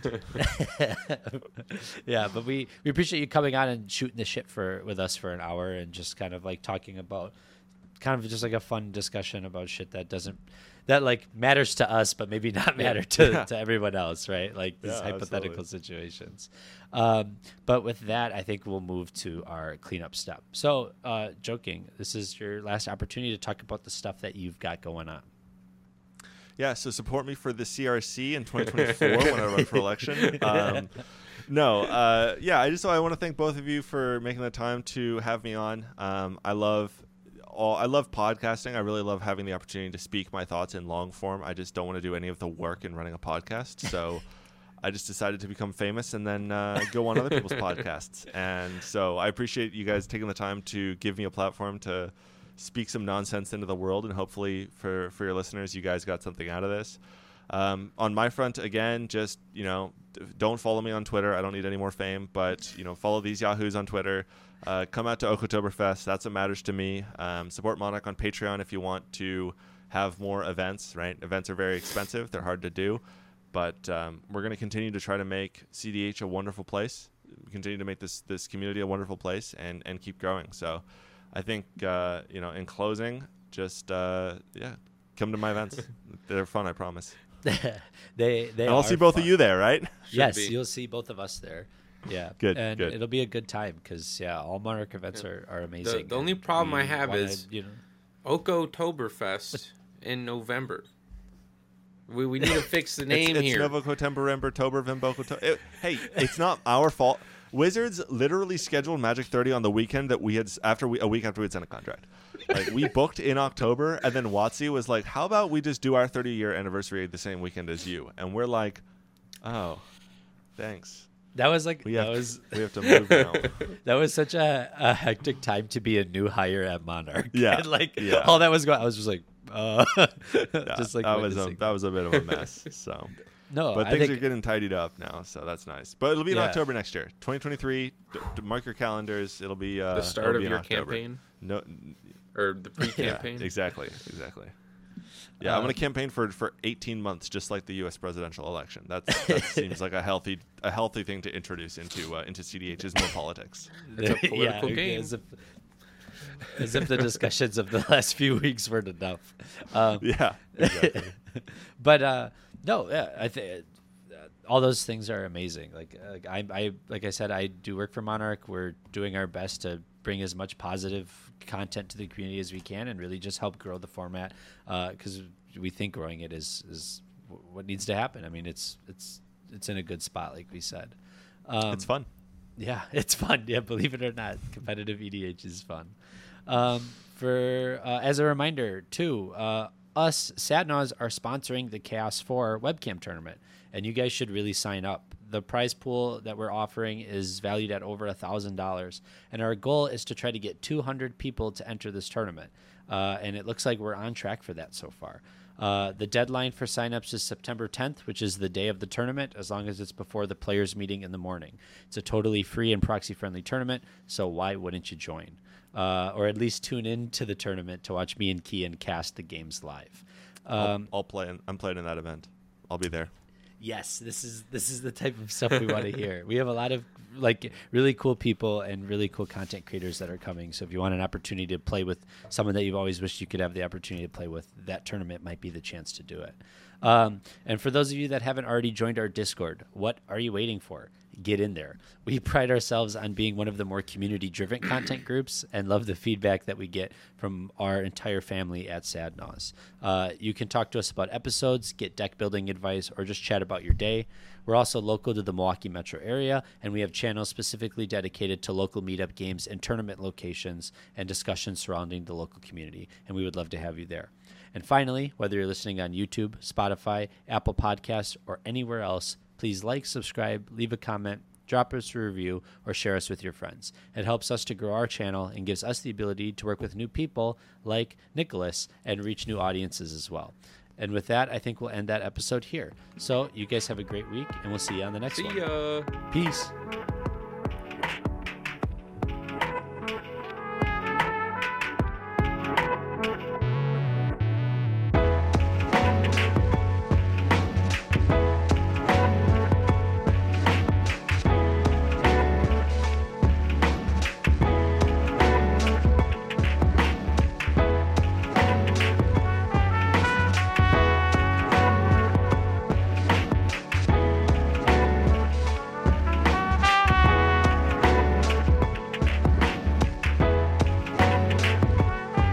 Yeah, but we, we appreciate you coming on and shooting the shit for with us for an hour and just kind of like talking about kind of just like a fun discussion about shit that doesn't that like matters to us, but maybe not matter to, yeah. to everyone else, right? Like these yeah, hypothetical absolutely. situations. Um, but with that, I think we'll move to our cleanup step. So, uh, joking, this is your last opportunity to talk about the stuff that you've got going on. Yeah, so support me for the C R C in twenty twenty-four when I run for election. Um, no, uh, yeah, I just I want to thank both of you for making the time to have me on. Um, I love. All, I love podcasting. I really love having the opportunity to speak my thoughts in long form. I just don't want to do any of the work in running a podcast. So I just decided to become famous and then uh, go on other people's podcasts. And so I appreciate you guys taking the time to give me a platform to speak some nonsense into the world. And hopefully for, for your listeners, you guys got something out of this. Um, on my front, again, just, you know, don't follow me on Twitter. I don't need any more fame, but, you know, follow these yahoos on Twitter. Uh, come out to Oktoberfest. That's what matters to me. Um, support Monarch on Patreon if you want to have more events, right? Events are very expensive. They're hard to do. But um, we're going to continue to try to make C D H a wonderful place. We continue to make this this community a wonderful place and, and keep growing. So I think, uh, you know, in closing, just, uh, yeah, come to my events. They're fun, I promise. they they and I'll see both fun. of you there, right? Yes, be. You'll see both of us there. Yeah, good. And good. it'll be a good time because yeah, all Monarch events yeah. are, are amazing. The, the only problem I have wanna, is you know, Oktoberfest in November. We we need to fix the name it's, it's here. Novokotemberember Tobervimbokoto. It, hey, it's not our fault. Wizards literally scheduled Magic thirty on the weekend that we had after we a week after we had sent a contract. Like we booked in October, and then WotC was like, "How about we just do our thirty year anniversary the same weekend as you?" And we're like, "Oh, thanks." That was like we that have, was we have to move now. That was such a, a hectic time to be a new hire at Monarch. Yeah, and like yeah. all that was going. I was just like, uh, yeah, just like that was a that was a bit of a mess. So no, but I things think, are getting tidied up now, so that's nice. But it'll be in yeah. October next year, twenty twenty-three. D- d- mark your calendars. It'll be uh, the start of be your October. campaign. No, or the pre-campaign. Yeah, exactly, exactly. Yeah, um, I'm going to campaign for for eighteen months, just like the U S presidential election. That's, that seems like a healthy a healthy thing to introduce into uh, into C D H is more politics. It's a political yeah, game. As if, as if the discussions of the last few weeks weren't enough. Um, yeah, exactly. But uh, no, yeah, I think all those things are amazing. Like uh, I, I, like I said, I do work for Monarch. We're doing our best to bring as much positive content to the community as we can, and really just help grow the format because uh, we think growing it is is what needs to happen. I mean, it's it's it's in a good spot, like we said. Um, it's fun. Yeah, it's fun. Yeah, believe it or not, competitive E D H is fun. Um, for uh, as a reminder, too, uh, us Sadnaws are sponsoring the Chaos four webcam tournament, and you guys should really sign up. The prize pool that we're offering is valued at over one thousand dollars, and our goal is to try to get two hundred people to enter this tournament, uh, and it looks like we're on track for that so far. Uh, the deadline for signups is September tenth, which is the day of the tournament, as long as it's before the players' meeting in the morning. It's a totally free and proxy-friendly tournament, so why wouldn't you join? Uh, or at least tune in to the tournament to watch me and Kian cast the games live. Um, I'll, I'll play. In, I'm playing in that event. I'll be there. Yes, this is this is the type of stuff we want to hear. We have a lot of like really cool people and really cool content creators that are coming. So if you want an opportunity to play with someone that you've always wished you could have the opportunity to play with, that tournament might be the chance to do it. Um, and for those of you that haven't already joined our Discord, what are you waiting for? Get in there. We pride ourselves on being one of the more community-driven content groups and love the feedback that we get from our entire family at Sadnaws. Uh, you can talk to us about episodes, get deck building advice, or just chat about your day. We're also local to the Milwaukee metro area, and we have channels specifically dedicated to local meetup games and tournament locations and discussions surrounding the local community, and we would love to have you there. And finally, whether you're listening on YouTube, Spotify, Apple Podcasts, or anywhere else, please like, subscribe, leave a comment, drop us a review, or share us with your friends. It helps us to grow our channel and gives us the ability to work with new people like Nicholas and reach new audiences as well. And with that, I think we'll end that episode here. So you guys have a great week, and we'll see you on the next See one. ya. Peace.